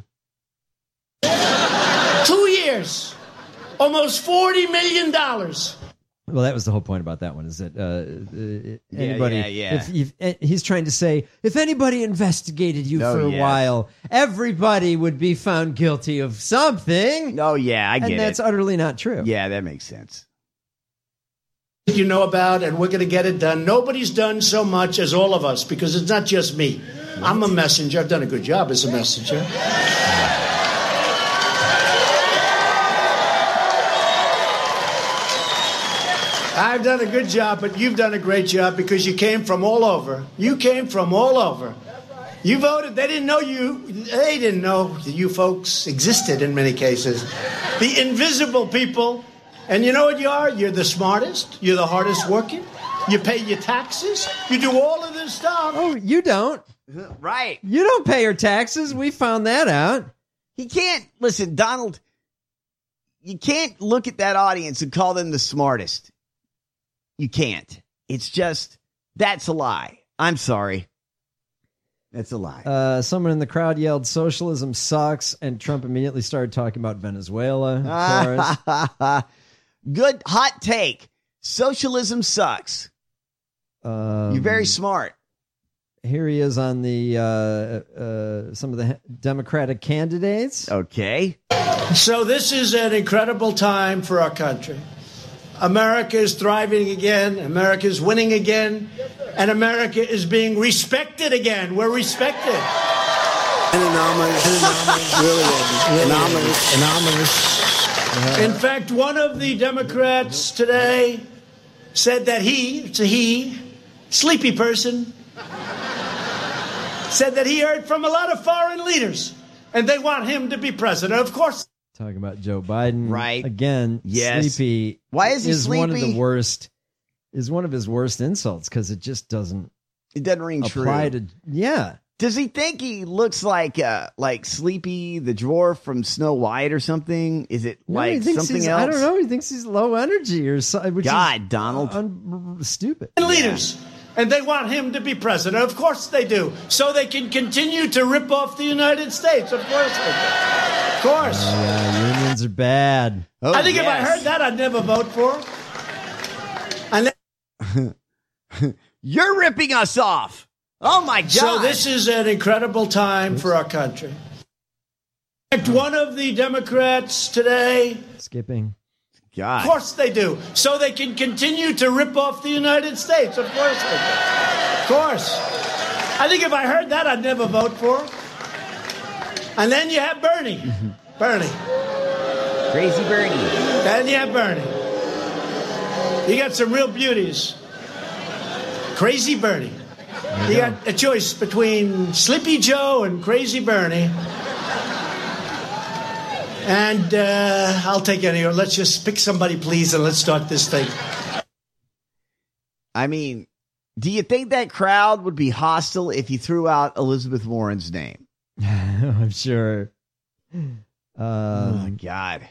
2 years. Almost $40 million. Well, that was the whole point about that one, is that anybody, if he's trying to say, if anybody investigated you for a while, everybody would be found guilty of something. Oh, yeah, I get it. And that's utterly not true. Yeah, that makes sense. You know about, and we're going to get it done. Nobody's done so much as all of us, because it's not just me. What? I'm a messenger. I've done a good job as a messenger. I've done a good job, but you've done a great job because you came from all over. You came from all over. You voted. They didn't know you. They didn't know that you folks existed in many cases. The invisible people. And you know what you are? You're the smartest. You're the hardest working. You pay your taxes. You do all of this stuff. Oh, you don't. Right. You don't pay your taxes. We found that out. He can't. Listen, Donald, you can't look at that audience and call them the smartest. You can't. It's just, that's a lie. I'm sorry. That's a lie. Someone in the crowd yelled, socialism sucks, and Trump immediately started talking about Venezuela. Of course. Good hot take. Socialism sucks. You're very smart. Here he is on the some of the Democratic candidates. Okay. So this is an incredible time for our country. America is thriving again. America is winning again. And America is being respected again. We're respected. Anomalous. In fact, one of the Democrats today said that sleepy person, said that he heard from a lot of foreign leaders, and they want him to be president. Of course. Talking about Joe Biden. Right. Again, yes. Sleepy. Why is he sleepy? One of the worst, is one of his worst insults, because it just doesn't. It doesn't ring true. Yeah. Does he think he looks like Sleepy the dwarf from Snow White or something? Is it like something else? I don't know. He thinks he's low energy or something. God, Donald. Stupid. Leaders. And they want him to be president. Of course they do. So they can continue to rip off the United States. Of course they do. Of course. Oh, yeah, unions are bad. Oh, I think if I heard that, I'd never vote for him. You're ripping us off. Oh, my God. So this is an incredible time for our country. In fact, one of the Democrats today. Skipping. God. Of course they do. So they can continue to rip off the United States. Of course they do. Of course. I think if I heard that, I'd never vote for him. And then you have Bernie. Bernie. Crazy Bernie. Then you have Bernie. You got some real beauties. Crazy Bernie. You got a choice between Sleepy Joe and Crazy Bernie. And I'll take any. Or let's just pick somebody, please, and let's start this thing. I mean, do you think that crowd would be hostile if you threw out Elizabeth Warren's name? I'm sure. Oh, God.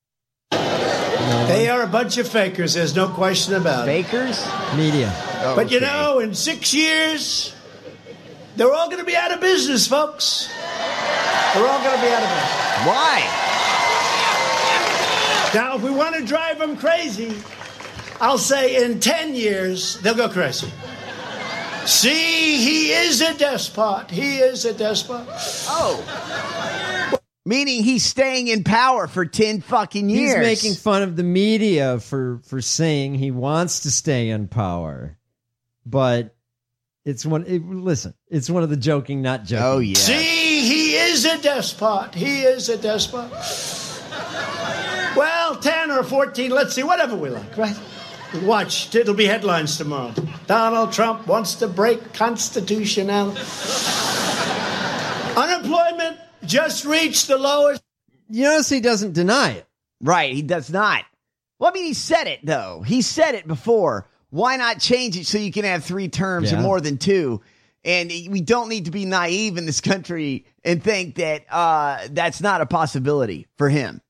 They are a bunch of fakers. There's no question about it. Fakers? Media. Oh, but, you know, in 6 years, they're all going to be out of business, folks. They're all going to be out of business. Why? Now, if we want to drive them crazy, I'll say in 10 years, they'll go crazy. See, he is a despot. He is a despot. Oh. Meaning he's staying in power for 10 fucking years. He's making fun of the media for saying he wants to stay in power. But it's one of the joking, not joking. Oh, yeah. See, he is a despot. He is a despot. Well, 10 or 14, let's see, whatever we like, right? Watch, it'll be headlines tomorrow. Donald Trump wants to break constitutionality. Unemployment just reached the lowest. You notice he doesn't deny it. Right, he does not. Well, I mean, he said it, though. He said it before. Why not change it so you can have 3 terms or more than 2? And we don't need to be naive in this country and think that that's not a possibility for him.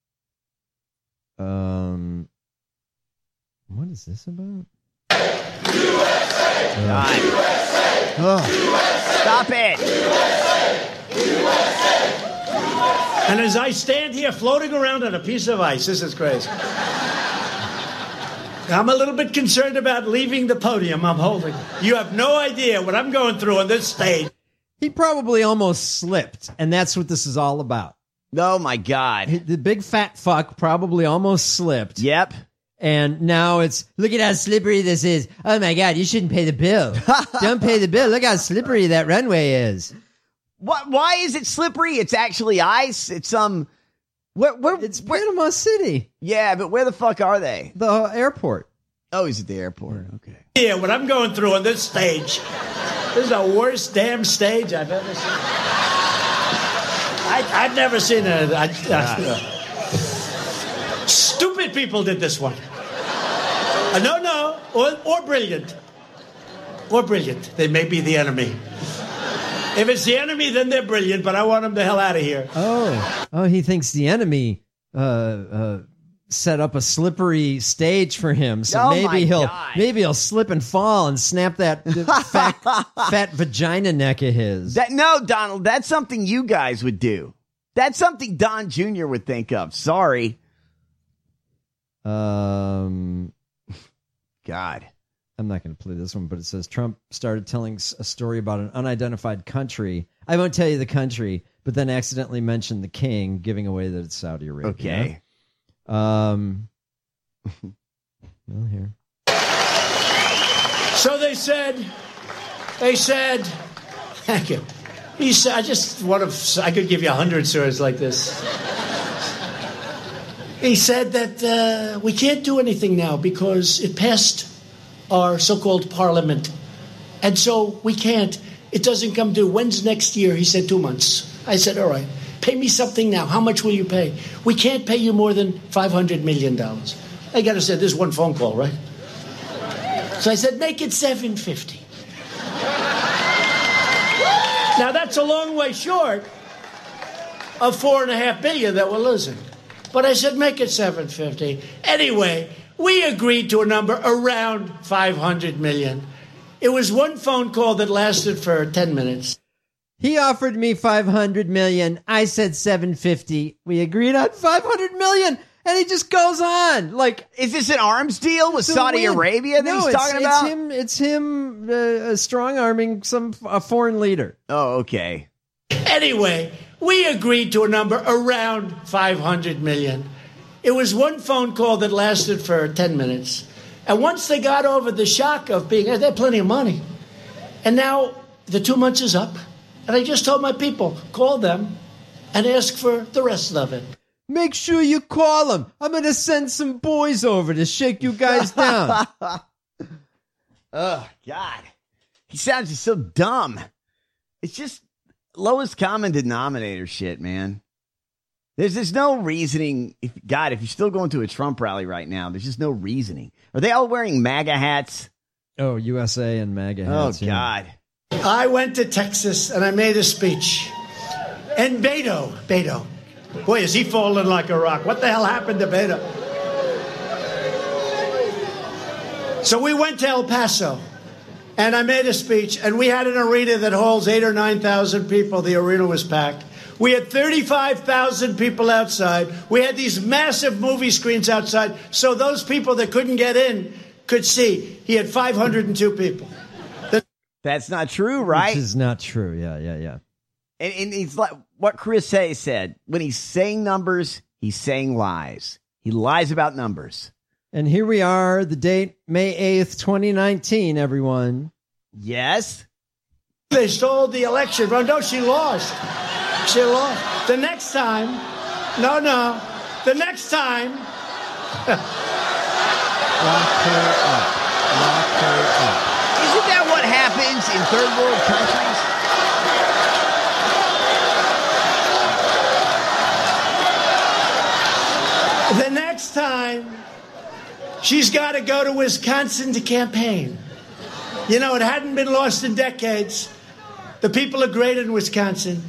What is this about? USA! USA! USA! Stop it! USA! And as I stand here floating around on a piece of ice, this is crazy. I'm a little bit concerned about leaving the podium I'm holding. You have no idea what I'm going through on this stage. He probably almost slipped, and that's what this is all about. Oh, my God. The big fat fuck probably almost slipped. Yep. And now it's, look at how slippery this is. Oh, my God, you shouldn't pay the bill. Don't pay the bill. Look how slippery that runway is. What? Why is it slippery? It's actually ice. It's It's Panama City. Yeah, but where the fuck are they? The airport. Oh, he's at the airport. Okay. Yeah, what I'm going through on this stage. This is the worst damn stage I've ever seen. I've never seen stupid people did this one. Or brilliant. Or brilliant. They may be the enemy. If it's the enemy, then they're brilliant, but I want them the hell out of here. Oh, he thinks the enemy set up a slippery stage for him, so maybe he'll slip and fall and snap that fat vagina neck of his. No, Donald, that's something you guys would do. That's something Don Jr. would think of. Sorry. God. I'm not going to play this one, but it says Trump started telling a story about an unidentified country. I won't tell you the country, but then accidentally mentioned the king, giving away that it's Saudi Arabia. Okay. Well, here. So they said, thank you. He said, I could give you 100 stories like this. He said that we can't do anything now because it passed our so-called parliament. And so we can't. It doesn't come due. When's next year? He said 2 months. I said, all right, pay me something now. How much will you pay? We can't pay you more than $500 million. I got to say, this is one phone call, right? So I said, make it $750. Now, that's a long way short of $4.5 billion that we're losing. But I said, make it $750. Anyway, we agreed to a number around $500 million. It was one phone call that lasted for 10 minutes. He offered me $500 million. I said $750. We agreed on $500 million. And he just goes on. Like, is this an arms deal with Saudi Arabia that he's talking about? It's him strong-arming a foreign leader. Oh, okay. Anyway, we agreed to a number around $500 million. It was one phone call that lasted for 10 minutes. And once they got over the shock of they had plenty of money. And now the 2 months is up. And I just told my people, call them and ask for the rest of it. Make sure you call them. I'm going to send some boys over to shake you guys down. Oh, God. He sounds just so dumb. It's just lowest common denominator shit, man. There's no reasoning. If you're still going to a Trump rally right now, there's just no reasoning. Are they all wearing MAGA hats? Oh, USA and MAGA hats. Oh, God. Yeah. I went to Texas and I made a speech. And Beto. Boy, is he falling like a rock. What the hell happened to Beto? So we went to El Paso, and I made a speech, and we had an arena that holds 8,000 or 9,000 people. The arena was packed. We had 35,000 people outside. We had these massive movie screens outside, so those people that couldn't get in could see. He had 502 people. That's not true, right? Which is not true. Yeah. And he's like what Chris Hayes said. When he's saying numbers, he's saying lies. He lies about numbers. And here we are, the date, May 8th, 2019, everyone. Yes. They stole the election. Oh, no, she lost. She lost. The next time, no. The next time. Lock her up. Lock her up. Isn't that what happens in third world countries? The next time, she's got to go to Wisconsin to campaign. You know, it hadn't been lost in decades. The people are great in Wisconsin.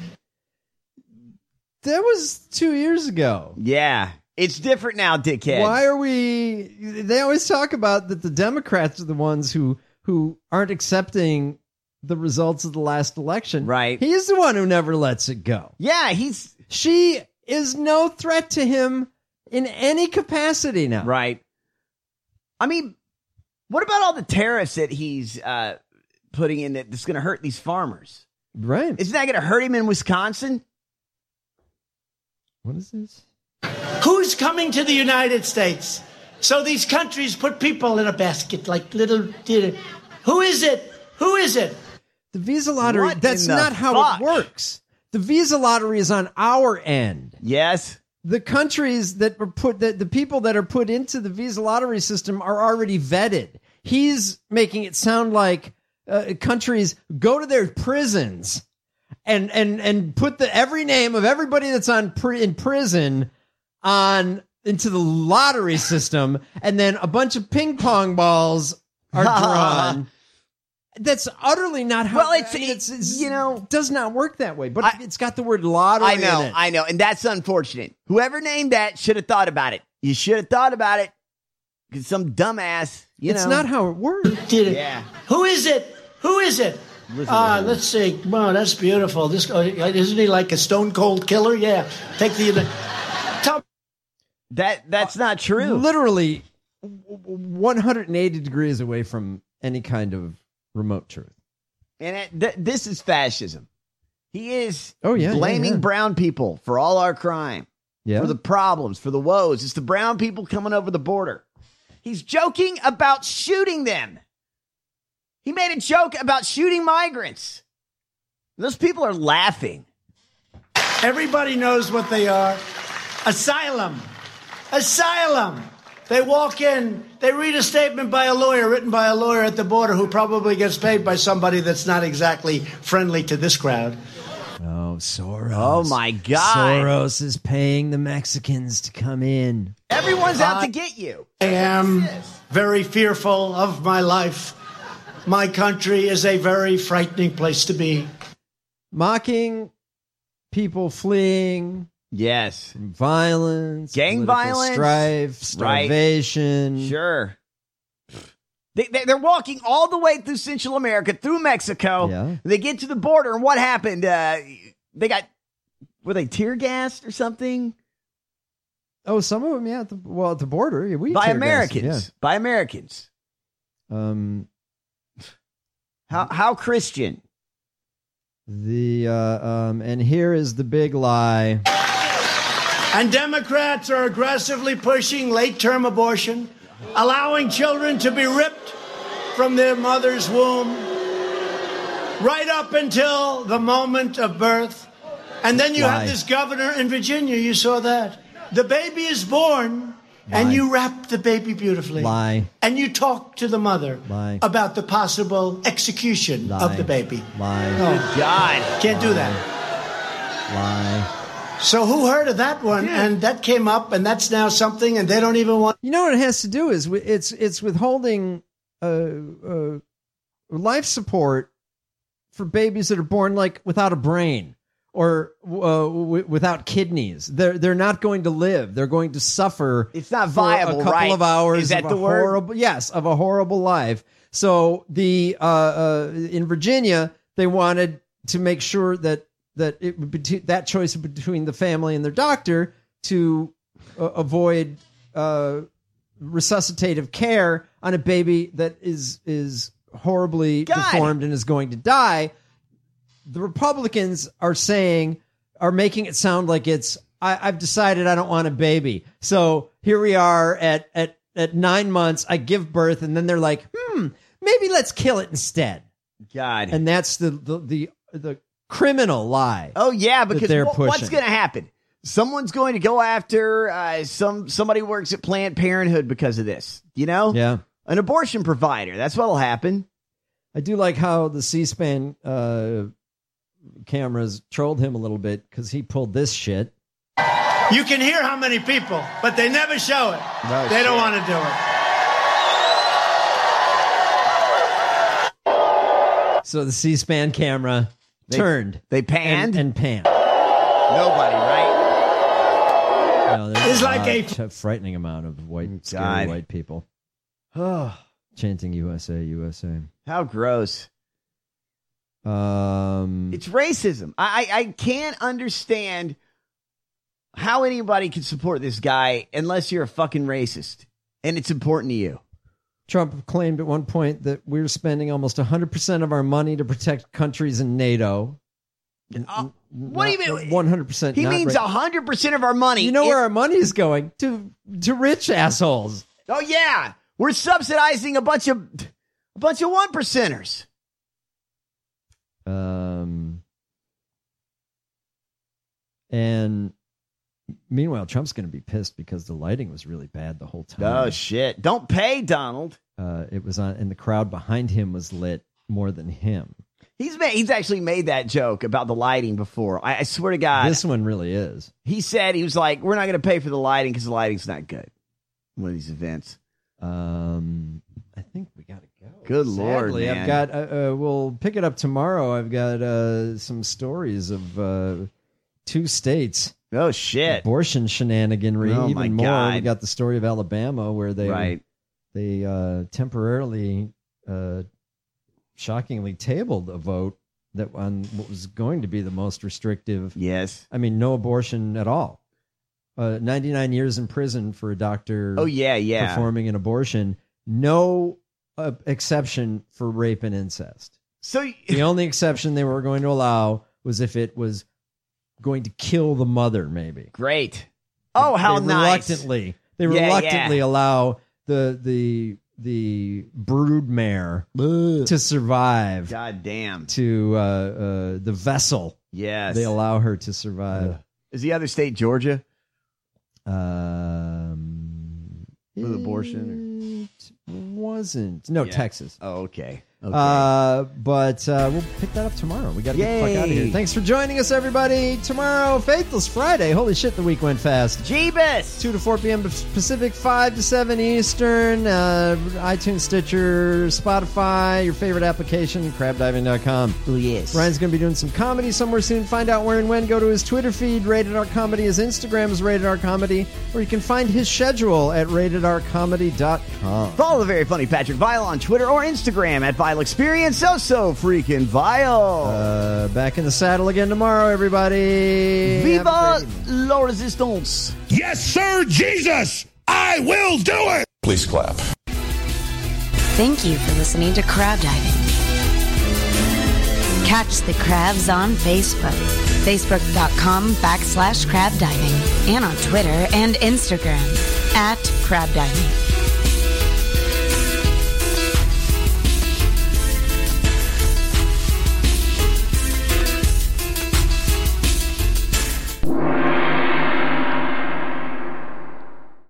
That was 2 years ago. Yeah. It's different now, dickhead. Why are we... They always talk about that the Democrats are the ones who aren't accepting the results of the last election. Right. He's the one who never lets it go. Yeah, She is no threat to him in any capacity now. Right. I mean, what about all the tariffs that he's putting in that's going to hurt these farmers? Right. Isn't that going to hurt him in Wisconsin? What is this? Who's coming to the United States? So these countries put people in a basket like little... Who is it? Who is it? The visa lottery, that's not how it works. The visa lottery is on our end. Yes. The countries that were the people that are put into the visa lottery system are already vetted. He's making it sound like countries go to their prisons and put every name of everybody that's in prison into the lottery system, and then a bunch of ping pong balls are drawn. That's utterly not how. Well, it's does not work that way. But it's got the word lottery in it. I know, and that's unfortunate. Whoever named that should have thought about it. You should have thought about it, because some dumbass. It's not how it works. Yeah. Who is it? Who is it? Let's see. Wow, that's beautiful. Isn't he like a stone cold killer? Yeah. Take the. That's not true. Literally 180 degrees away from any kind of remote truth. And this is fascism. He is blaming brown people for all our crime, for the problems, for the woes. It's the brown people coming over the border. He's joking about shooting them. He made a joke about shooting migrants. Those people are laughing. Everybody knows what they are. Asylum. They walk in, they read a statement by a lawyer, written by a lawyer at the border who probably gets paid by somebody that's not exactly friendly to this crowd. Oh, Soros. Oh, my God. Soros is paying the Mexicans to come in. Everyone's out to get you. I am very fearful of my life. My country is a very frightening place to be. Mocking people fleeing. Yes. Violence. Gang violence. Strife. Starvation. Right. Sure. They're walking all the way through Central America, through Mexico. Yeah. They get to the border, and what happened? Were they tear gassed or something? Oh, some of them, yeah. At the border. Yeah, by Americans. Yeah. By Americans. How Christian? And here is the big lie. And Democrats are aggressively pushing late-term abortion, allowing children to be ripped from their mother's womb right up until the moment of birth. And then you have this governor in Virginia, you saw that. The baby is born, and you wrap the baby beautifully. Lie. And you talk to the mother about the possible execution of the baby. Lie. Oh, God. Can't do that. Lie. So who heard of that one? Yeah. And that came up, and that's now something, and they don't even want... You know what it has to do is it's withholding life support for babies that are born like without a brain or without kidneys. They're not going to live. They're going to suffer. It's not viable, for a couple of hours. Is that of the word? Horrible, yes, of a horrible life. So in Virginia, they wanted to make sure that that it would be that choice between the family and their doctor to avoid resuscitative care on a baby that is horribly deformed and is going to die. The Republicans are making it sound like it's, I've decided I don't want a baby. So here we are at 9 months, I give birth, and then they're like, maybe let's kill it instead. God. And that's the criminal lie. Oh yeah, because what's pushing. going to happen? Someone's going to go after somebody who works at Planned Parenthood because of this. You know? Yeah. An abortion provider. That's what'll happen. I do like how the C-SPAN cameras trolled him a little bit because he pulled this shit. You can hear how many people, but they never show it. They don't want to do it. So the C-SPAN camera turned. They panned? And panned. Nobody, right? No, there's It's like a frightening amount of scary white people chanting USA, USA. How gross. It's racism. I can't understand how anybody can support this guy unless you're a fucking racist and it's important to you. Trump claimed at one point that we're spending almost 100% of our money to protect countries in NATO. What do you mean? 100%. He means 100% of our money. You know where our money is going? To rich assholes. Oh yeah, we're subsidizing a bunch of one percenters. And meanwhile, Trump's going to be pissed because the lighting was really bad the whole time. Oh shit! Don't pay Donald. It was on, and the crowd behind him was lit more than him. He's actually made that joke about the lighting before. I swear to God, this one really is. He said he was like, "We're not going to pay for the lighting because the lighting's not good." One of these events. I think we got to go. Good Lord, man. I've got. We'll pick it up tomorrow. I've got some stories of 2 states. Oh shit! Abortion shenaniganry. Oh, even my more. God. We got the story of Alabama where they temporarily, shockingly tabled a vote that on what was going to be the most restrictive. Yes. I mean, no abortion at all. 99 years in prison for a doctor. Oh yeah. Performing an abortion. No exception for rape and incest. So the only exception they were going to allow was if it was going to kill the mother, maybe. Great. Oh, how nice. They reluctantly allow the broodmare to survive. God damn. To the vessel. Yes. They allow her to survive. Is the other state Georgia? With abortion? Wasn't. No, Texas. Oh, okay. But we'll pick that up tomorrow. We got to get the fuck out of here. Thanks for joining us, everybody. Tomorrow, Faithless Friday. Holy shit, the week went fast. Jeebus! 2 to 4 p.m. Pacific, 5 to 7 Eastern. iTunes, Stitcher, Spotify, your favorite application, crabdiving.com. Oh, yes. Ryan's going to be doing some comedy somewhere soon. Find out where and when. Go to his Twitter feed, Rated R Comedy. His Instagram is Rated R Comedy. Or you can find his schedule at ratedrcomedy.com. Follow the very funny Patrick Vile on Twitter or Instagram at Vile Experience. So freaking Vile. Back in the saddle again tomorrow, everybody. Viva la resistance. Yes, sir, Jesus! I will do it! Please clap. Thank you for listening to Crab Diving. Catch the crabs on Facebook. Facebook.com/crab diving. And on Twitter and Instagram @crab diving.